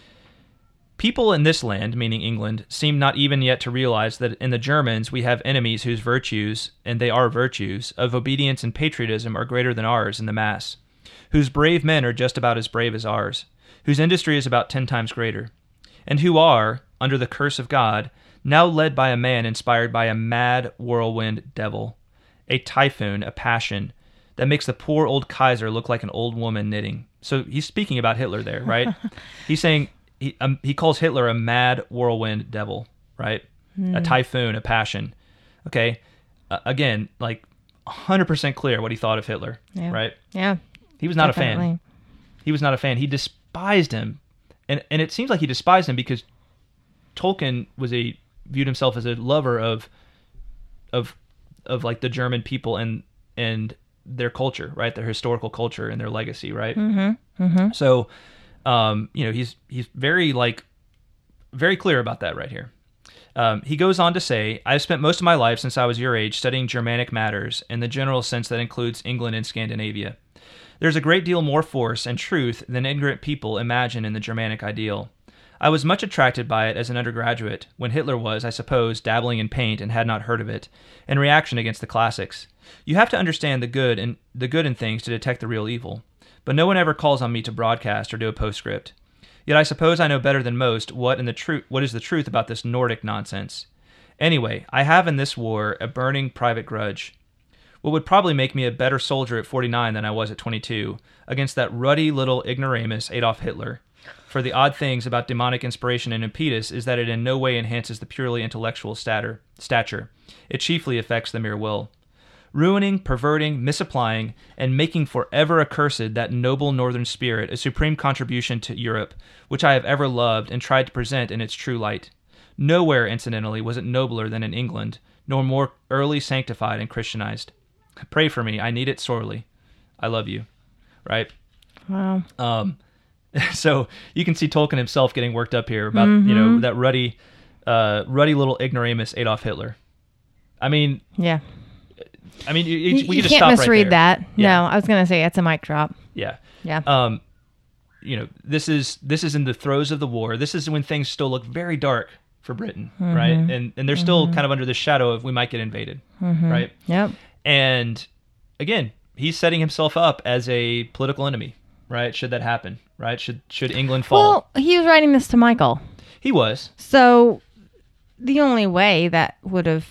People in this land, meaning England, seem not even yet to realize that in the Germans we have enemies whose virtues, and they are virtues, of obedience and patriotism are greater than ours in the mass, whose brave men are just about as brave as ours, whose industry is about ten times greater, and who are, under the curse of God, now led by a man inspired by a mad whirlwind devil, a typhoon, a passion, that makes the poor old Kaiser look like an old woman knitting. So he's speaking about Hitler there, right? He's saying, he, um, he calls Hitler a mad whirlwind devil, right? Mm. A typhoon, a passion. Okay? Uh, again, like one hundred percent clear what he thought of Hitler, yeah. right? Yeah. He was not Definitely. a fan. He was not a fan. He despised him. And and it seems like he despised him because Tolkien was a viewed himself as a lover of of of like the German people and and their culture, right? Their historical culture and their legacy, right? Mm-hmm. Mm-hmm. So um, you know, he's he's very like very clear about that right here. Um, he goes on to say, I've spent most of my life since I was your age studying Germanic matters in the general sense that includes England and Scandinavia. There's a great deal more force and truth than ignorant people imagine in the Germanic ideal. I was much attracted by it as an undergraduate, when Hitler was, I suppose, dabbling in paint and had not heard of it, in reaction against the classics. You have to understand the good and the good in things to detect the real evil, but no one ever calls on me to broadcast or do a postscript. Yet I suppose I know better than most what in the tru- what is the truth about this Nordic nonsense. Anyway, I have in this war a burning private grudge. What would probably make me a better soldier at forty-nine than I was at twenty-two, against that ruddy little ignoramus Adolf Hitler. for the odd things about demonic inspiration and impetus is that it in no way enhances the purely intellectual stature. stature. It chiefly affects the mere will, ruining, perverting, misapplying, and making forever accursed that noble northern spirit, a supreme contribution to Europe, which I have ever loved and tried to present in its true light. Nowhere, incidentally, was it nobler than in England, nor more early sanctified and Christianized. Pray for me. I need it sorely. I love you. Right? Wow. Um, so you can see Tolkien himself getting worked up here about, Mm-hmm. you know, that ruddy, uh, ruddy little ignoramus Adolf Hitler. I mean, Yeah. I mean, you, You, we you could just can't stop right misread there. that. Yeah. No, I was going to say it's a mic drop. Yeah. Yeah. Um, you know, this is this is in the throes of the war. This is when things still look very dark for Britain, Mm-hmm. right? And and they're still kind of under the shadow of we might get invaded, Mm-hmm. right? Yep. And again, he's setting himself up as a political enemy, right? Should that happen, right? Should should England fall? Well, he was writing this to Michael. He was. So the only way that would have,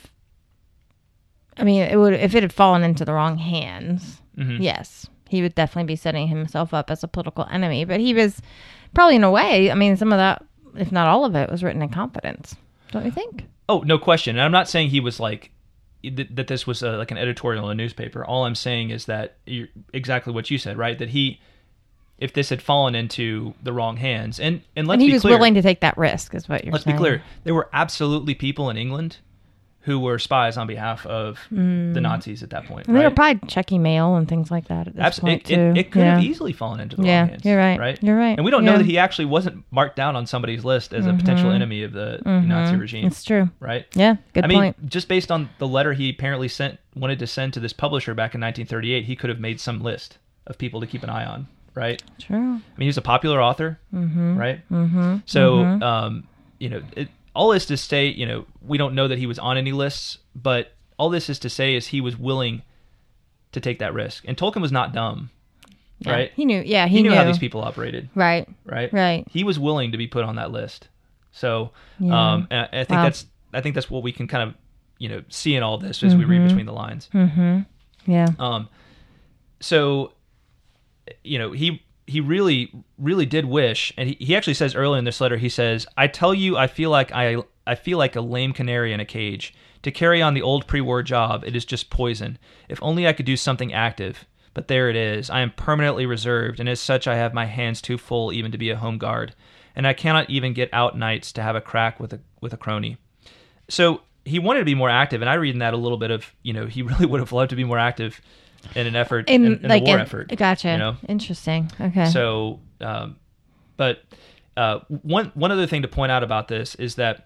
I mean, it would if it had fallen into the wrong hands. Mhm. Yes, he would definitely be setting himself up as a political enemy. But he was probably, in a way, I mean, some of that, if not all of it, was written in confidence. Don't you think? Oh, no question. And I'm not saying he was like th- that. This was a, like an editorial in a newspaper. All I'm saying is that you're, exactly what you said, right? That he, if this had fallen into the wrong hands, and and let's And he be was clear, willing to take that risk, is what you're let's saying. be clear, there were absolutely people in England who were spies on behalf of the Nazis at that point. And they right? were probably checking mail and things like that at this Abs- point, it, too. it, it could yeah. have easily fallen into the Yeah, wrong hands. you're right. Right? You're right. And we don't Yeah. know that he actually wasn't marked down on somebody's list as a potential enemy of the Nazi regime. It's true. Right? Yeah, good I mean, point. just based on the letter he apparently sent, wanted to send to this publisher back in nineteen thirty-eight, he could have made some list of people to keep an eye on. Right? True. I mean, he's a popular author. Mm-hmm. Right? Mm-hmm. So, Mhm. um, you know, it, all this to say, you know, we don't know that he was on any lists, but all this is to say is he was willing to take that risk. And Tolkien was not dumb, Yeah, right? He knew. Yeah, he, He, knew, knew how these people operated, Right. right? Right. He was willing to be put on that list. So, Yeah. um, and I, I think Wow. that's I think that's what we can kind of, you know, see in all this as we read between the lines. Mm-hmm. Yeah. Um, so, you know, he he really really did wish, and he, he actually says earlier in this letter, he says, "I tell you, I feel like I I feel like a lame canary in a cage. To carry on the old pre-war job, it is just poison. If only I could do something active. But there it is. I am permanently reserved, and as such, I have my hands too full even to be a home guard, and I cannot even get out nights to have a crack with a with a crony." So he wanted to be more active, and I read in that a little bit of, you know, he really would have loved to be more active in an effort in, in like the war in- effort. Gotcha. You know? Interesting. Okay. So, um, but uh, one one other thing to point out about this is that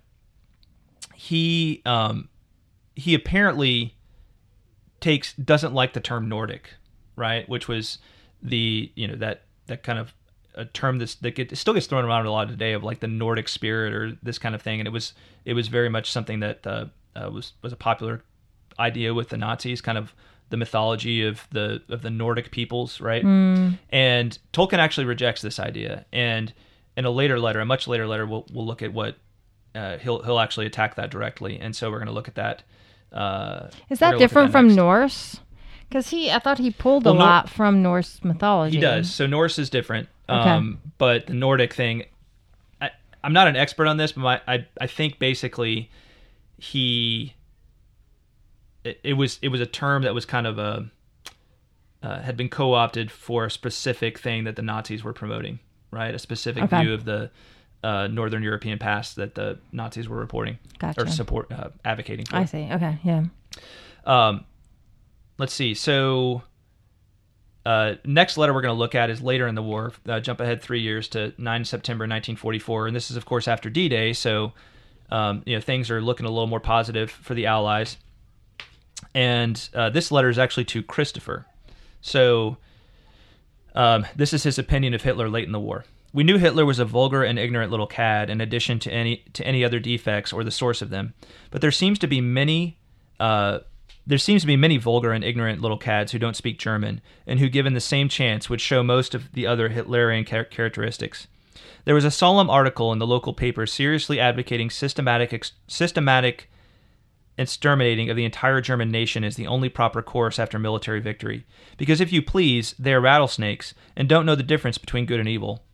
he um, he apparently takes doesn't like the term Nordic, right? Which was the you know that that kind of a term that's, that get, still gets thrown around a lot today of like the Nordic spirit or this kind of thing, and it was it was very much something that uh, uh, was was a popular idea with the Nazis, kind of the mythology of the of the Nordic peoples, right? Mm. And Tolkien actually rejects this idea, and in a later letter, a much later letter, we'll we'll look at what uh, he'll he'll actually attack that directly, and so we're going to look at that. Uh, Is we're that gonna look at different from next. Norse? Because he, I thought he pulled Well, a Nor- lot from Norse mythology. He does. So Norse is different, Okay. um, but the Nordic thing, I, I'm not an expert on this, but my, I I think basically he it, it was it was a term that was kind of a uh, had been co-opted for a specific thing that the Nazis were promoting, right? A specific Okay. view of the uh, Northern European past that the Nazis were reporting Gotcha. or support uh, advocating for. I see. Okay. Yeah. Um, let's see. So, uh, next letter we're going to look at is later in the war. Uh, jump ahead three years to the ninth of September nineteen forty-four, and this is, of course, after D-Day. So, um, you know, things are looking a little more positive for the Allies. And uh, this letter is actually to Christopher. So, um, this is his opinion of Hitler late in the war. "We knew Hitler was a vulgar and ignorant little cad, in addition to any to any other defects or the source of them. But there seems to be many, uh, there seems to be many vulgar and ignorant little cads who don't speak German, and who, given the same chance, would show most of the other Hitlerian char- characteristics. There was a solemn article in the local paper seriously advocating systematic ex- systematic exterminating of the entire German nation as the only proper course after military victory. Because if you please, they are rattlesnakes and don't know the difference between good and evil.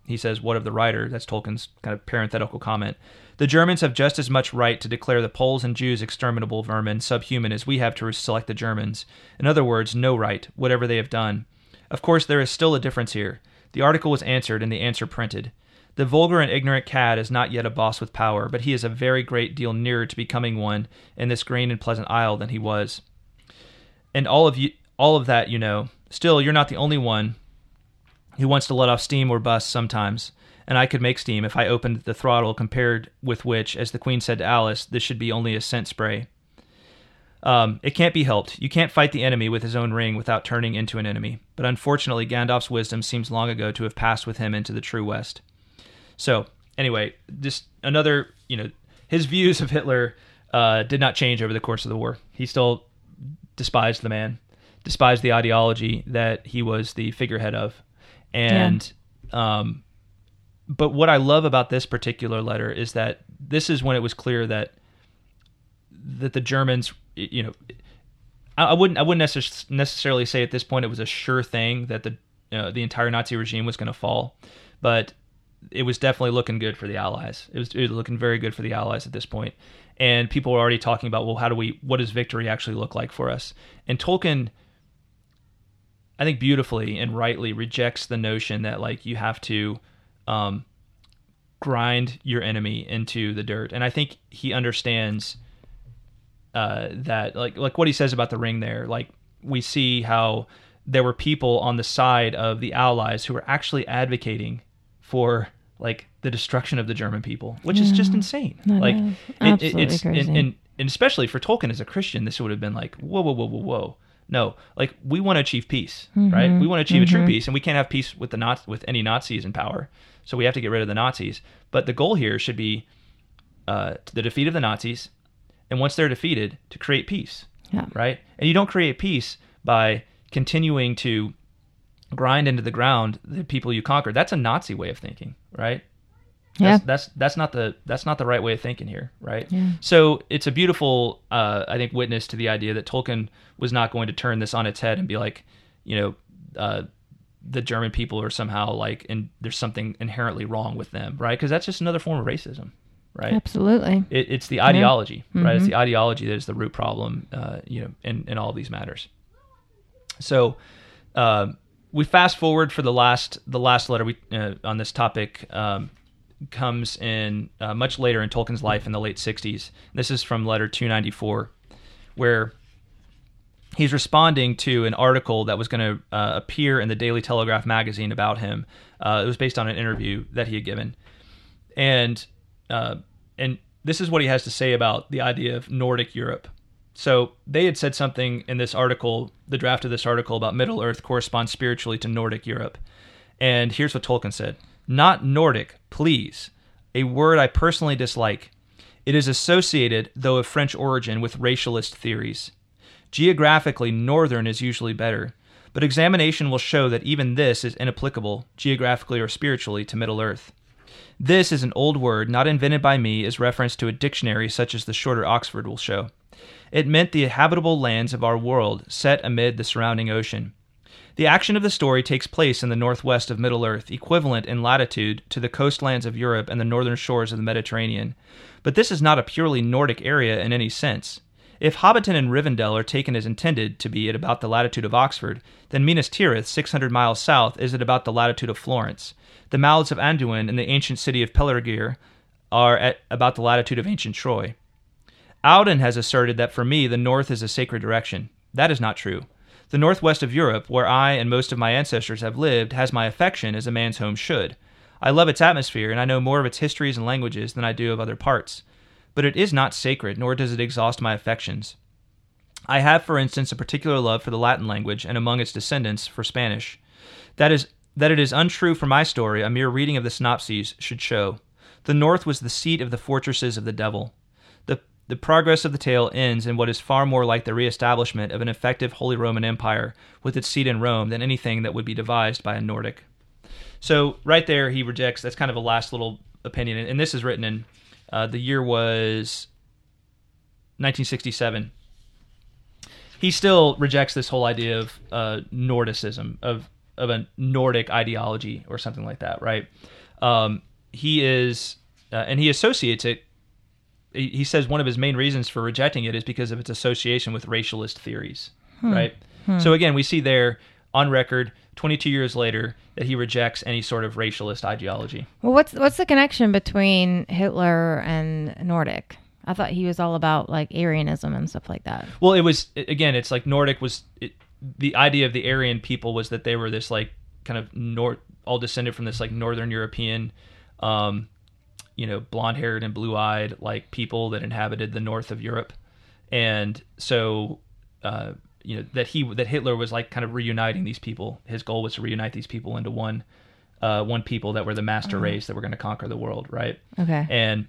he says, what of the writer? That's Tolkien's kind of parenthetical comment. The Germans have just as much right to declare the Poles and Jews exterminable vermin, subhuman, as we have to select the Germans. In other words, no right, whatever they have done. Of course, there is still a difference here. The article was answered and the answer printed. The vulgar and ignorant cad is not yet a boss with power, but he is a very great deal nearer to becoming one in this green and pleasant isle than he was. And all of you, all of that, you know. Still, you're not the only one who wants to let off steam or bust sometimes, and I could make steam if I opened the throttle, compared with which, as the Queen said to Alice, this should be only a scent spray. Um, it can't be helped. You can't fight the enemy with his own ring without turning into an enemy. But unfortunately, Gandalf's wisdom seems long ago to have passed with him into the true West. So, anyway, just another, you know, his views of Hitler uh, did not change over the course of the war. He still despised the man, despised the ideology that he was the figurehead of. And, yeah. um, but what I love about this particular letter is that this is when it was clear that, that the Germans, you know, I, I wouldn't, I wouldn't necess- necessarily say at this point it was a sure thing that the, uh, the entire Nazi regime was going to fall, but it was definitely looking good for the Allies. It was, it was looking very good for the Allies at this point. And people were already talking about, well, how do we, what does victory actually look like for us? And Tolkien, I think beautifully and rightly rejects the notion that like you have to um, grind your enemy into the dirt. And I think he understands uh, that, like like what he says about the ring there. Like we see how there were people on the side of the Allies who were actually advocating for like the destruction of the German people, which yeah, is just insane. Like it, it, it's and, and, and especially for Tolkien as a Christian, this would have been like whoa whoa whoa whoa whoa. No, like we want to achieve peace, mm-hmm, right? We want to achieve mm-hmm. a true peace, and we can't have peace with the Nazi, with any Nazis in power. So we have to get rid of the Nazis. But the goal here should be uh, the defeat of the Nazis, and once they're defeated, to create peace, yeah. right? And you don't create peace by continuing to grind into the ground the people you conquer. That's a Nazi way of thinking, right? Yeah. That's, that's that's not the that's not the right way of thinking here, right? Yeah. So it's a beautiful, uh, I think, witness to the idea that Tolkien was not going to turn this on its head and be like, you know, uh, the German people are somehow like, and there's something inherently wrong with them, right? Because that's just another form of racism, right? Absolutely. It, it's the ideology, yeah. right? Mm-hmm. It's the ideology that is the root problem, uh, you know, in in all of these matters. So. Uh, we fast forward for the last the last letter we uh, on this topic. Um, comes in uh, much later in Tolkien's life in the late sixties. This is from letter two ninety-four, where he's responding to an article that was going to uh, appear in the Daily Telegraph magazine about him. Uh, it was based on an interview that he had given. And uh, and this is what he has to say about the idea of Nordic Europe. So they had said something in this article, the draft of this article, about Middle-earth corresponds spiritually to Nordic Europe. And here's what Tolkien said. Not Nordic, please. A word I personally dislike. It is associated, though of French origin, with racialist theories. Geographically, northern is usually better, but examination will show that even this is inapplicable, geographically or spiritually, to Middle-earth. This is an old word, not invented by me, as reference to a dictionary such as the shorter Oxford will show. It meant the habitable lands of our world, set amid the surrounding ocean. The action of the story takes place in the northwest of Middle-earth, equivalent in latitude to the coastlands of Europe and the northern shores of the Mediterranean. But this is not a purely Nordic area in any sense. If Hobbiton and Rivendell are taken as intended to be at about the latitude of Oxford, then Minas Tirith, six hundred miles south, is at about the latitude of Florence. The mouths of Anduin and the ancient city of Pelargir are at about the latitude of ancient Troy. Auden has asserted that for me the north is a sacred direction. That is not true. The northwest of Europe, where I and most of my ancestors have lived, has my affection as a man's home should. I love its atmosphere, and I know more of its histories and languages than I do of other parts. But it is not sacred, nor does it exhaust my affections. I have, for instance, a particular love for the Latin language, and among its descendants, for Spanish. That is, that it is untrue for my story, a mere reading of the synopses should show. The north was the seat of the fortresses of the devil. The The progress of the tale ends in what is far more like the reestablishment of an effective Holy Roman Empire with its seat in Rome than anything that would be devised by a Nordic. So right there he rejects, that's kind of a last little opinion, and this is written in, uh, the year was nineteen sixty-seven. He still rejects this whole idea of uh, Nordicism, of of a Nordic ideology or something like that, right? Um, he is, uh, and he associates it. He, he says one of his main reasons for rejecting it is because of its association with racialist theories, hmm. right? Hmm. So again, we see there on record, twenty-two years later, that he rejects any sort of racialist ideology. Well, what's what's the connection between Hitler and Nordic? I thought he was all about like Aryanism and stuff like that. Well, it was, again, it's like Nordic was, it, the idea of the Aryan people was that they were this like kind of north, all descended from this like Northern European, um, you know, blonde-haired and blue-eyed like people that inhabited the north of Europe. And so, uh, you know, that he, that Hitler was like kind of reuniting these people. His goal was to reunite these people into one, uh, one people that were the master uh-huh. race that were going to conquer the world, right? Okay. And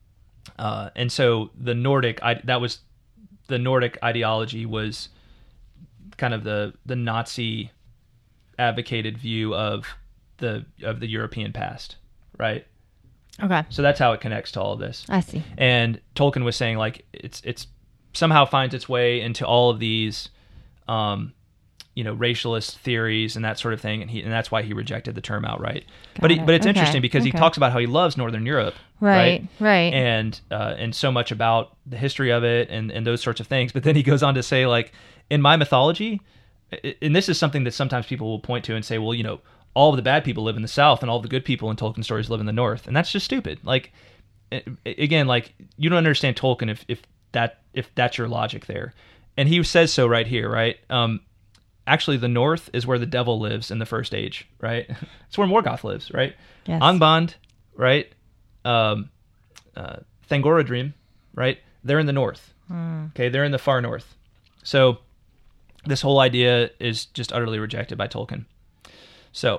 Uh, and so the Nordic, I, that was the Nordic ideology was kind of the, the Nazi advocated view of the of the European past, right? Okay. So that's how it connects to all of this. I see. And Tolkien was saying like it's it's somehow finds its way into all of these, um, you know, racialist theories and that sort of thing, and he and that's why he rejected the term outright. Got but he, it. but it's Okay. interesting because Okay. he talks about how he loves Northern Europe, Right, right, right. and uh, and so much about the history of it and and those sorts of things. But then he goes on to say like, in my mythology, and this is something that sometimes people will point to and say, well, you know, all of the bad people live in the South and all the good people in Tolkien stories live in the North, and that's just stupid. Like, again, like you don't understand Tolkien if if that if that's your logic there. And he says so right here, right? Um, actually, the North is where the devil lives in the First Age, right? It's where Morgoth lives, right? Yes. Angband, right? Um, uh, Thangorodrim, right? They're in the North. Mm. Okay, they're in the far North. So this whole idea is just utterly rejected by Tolkien. So,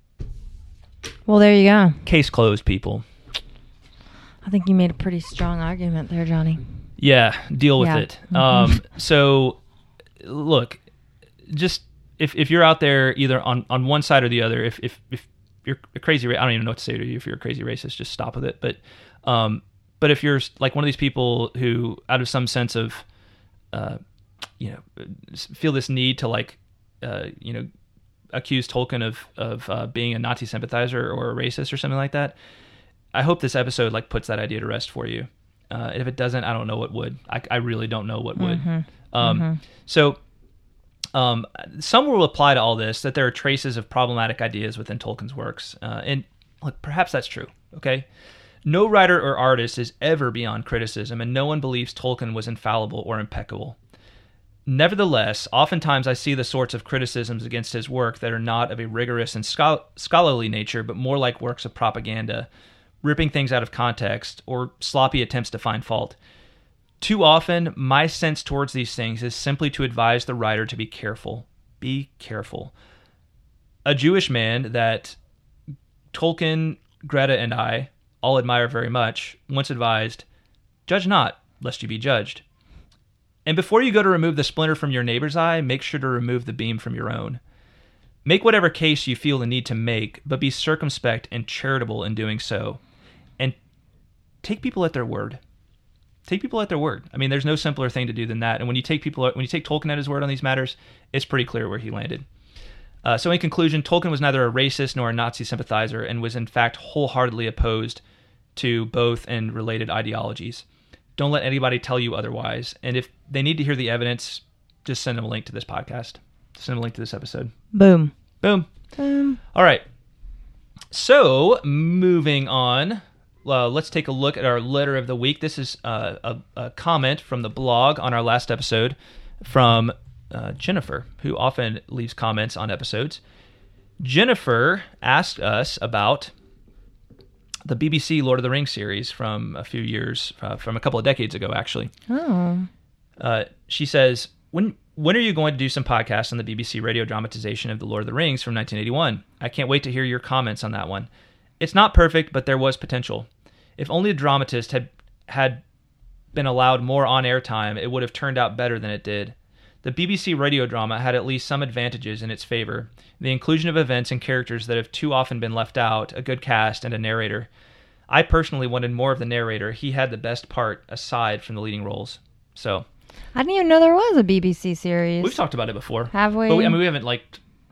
Well, there you go. case closed, people. I think you made a pretty strong argument there, Johnny. Yeah, deal with Yeah. it. Um, so, look, just if if you're out there either on, on one side or the other, if if, if you're a crazy, I don't even know what to say to you. If you're a crazy racist, just stop with it. But um, but if you're like one of these people who, out of some sense of, uh, you know, feel this need to like, uh, you know, accuse Tolkien of of uh, being a Nazi sympathizer or a racist or something like that, I hope this episode like puts that idea to rest for you. Uh, and if it doesn't, I don't know what would. I, I really don't know what would. Mm-hmm. Um, Mm-hmm. So um, some will apply to all this that there are traces of problematic ideas within Tolkien's works. Uh, and look, perhaps that's true, okay? No writer or artist is ever beyond criticism, and no one believes Tolkien was infallible or impeccable. Nevertheless, oftentimes I see the sorts of criticisms against his work that are not of a rigorous and schol- scholarly nature, but more like works of propaganda, ripping things out of context, or sloppy attempts to find fault. Too often, my sense towards these things is simply to advise the writer to be careful. Be careful. A Jewish man that Tolkien, Greta, and I all admire very much once advised, "Judge not, lest you be judged." And before you go to remove the splinter from your neighbor's eye, make sure to remove the beam from your own. Make whatever case you feel the need to make, but be circumspect and charitable in doing so. And take people at their word. Take people at their word. I mean, there's no simpler thing to do than that. And when you take people, when you take Tolkien at his word on these matters, it's pretty clear where he landed. Uh, so in conclusion, Tolkien was neither a racist nor a Nazi sympathizer, and was in fact wholeheartedly opposed to both and related ideologies. Don't let anybody tell you otherwise. And if they need to hear the evidence, just send them a link to this podcast. Send them a link to this episode. Boom. Boom. Boom. All right. So, moving on, uh, let's take a look at our letter of the week. This is uh, a, a comment from the blog on our last episode from uh, Jennifer, who often leaves comments on episodes. Jennifer asked us about the B B C Lord of the Rings series from a few years, uh, from a couple of decades ago, actually. Oh. Uh, she says, when when are you going to do some podcasts on the B B C radio dramatization of The Lord of the Rings from nineteen eighty-one? I can't wait to hear your comments on that one. It's not perfect, but there was potential. If only the dramatist had had been allowed more on-air time, it would have turned out better than it did. The B B C radio drama had at least some advantages in its favor. The inclusion of events and characters that have too often been left out, a good cast, and a narrator. I personally wanted more of the narrator. He had the best part, aside from the leading roles. So, I didn't even know there was a B B C series. we've talked about it before. Have we? But we, I mean, we haven't like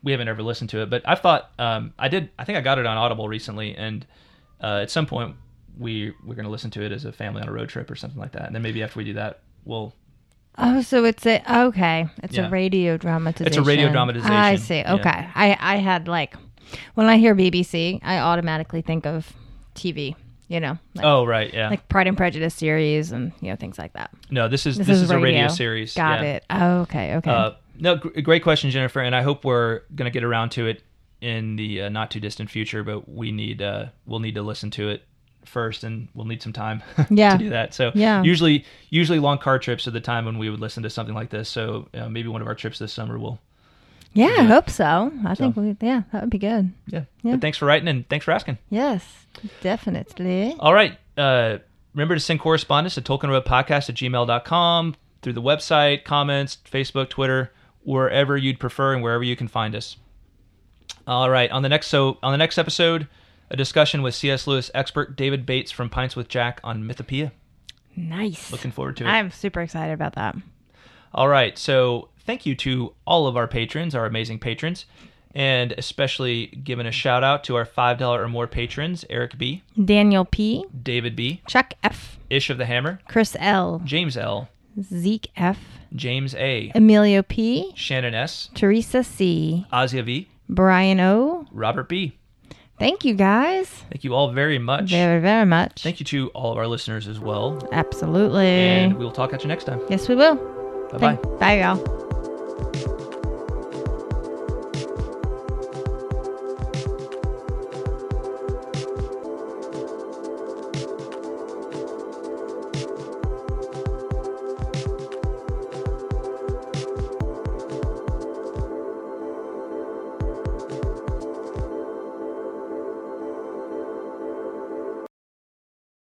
we haven't ever listened to it, but I've thought um, I did. I think I got it on Audible recently, and uh, at some point we we're going to listen to it as a family on a road trip or something like that. And then maybe after we do that, we'll. Oh, so it's a okay. It's Yeah. a radio dramatization. It's a radio dramatization. I see. Yeah. Okay. I I had like when I hear B B C, I automatically think of T V. You know. Like, Oh right, yeah. Like Pride and Prejudice series and you know things like that. no, this is This, this, is, is a radio radio series. Got yeah. it. Oh, okay. Okay. Uh, no, gr- great question, Jennifer, and I hope we're going to get around to it in the uh, not too distant future. But we need uh, we'll need to listen to it first, and we'll need some time Yeah. to do that. So Yeah. usually usually long car trips are the time when we would listen to something like this. So uh, maybe one of our trips this summer will. yeah, I yeah. hope so. I So. think we. Yeah, that would be good. Yeah. Yeah. But thanks for writing and thanks for asking. Yes, definitely. All right. Uh, remember to send correspondence to tolkienroadpodcast at gmail dot com, through the website, comments, Facebook, Twitter, wherever you'd prefer and wherever you can find us. All right. On the next so on the next episode, a discussion with C S. Lewis expert David Bates from Pints with Jack on Mythopoeia. Nice. Looking forward to it. I'm super excited about that. All right. So thank you to all of our patrons, our amazing patrons, and especially giving a shout out to our five dollars or more patrons, Eric B., Daniel P, David B., Chuck F, Ish of the Hammer, Chris L, James L., Zeke F, James A., Emilio P, Shannon S., Teresa C, Azia V., Brian O. Robert B. Thank you guys Thank you all very much. very, very much. Thank you to all of our listeners as well. Absolutely. And we will talk at you next time. Yes, we will. Bye-bye. Bye, y'all.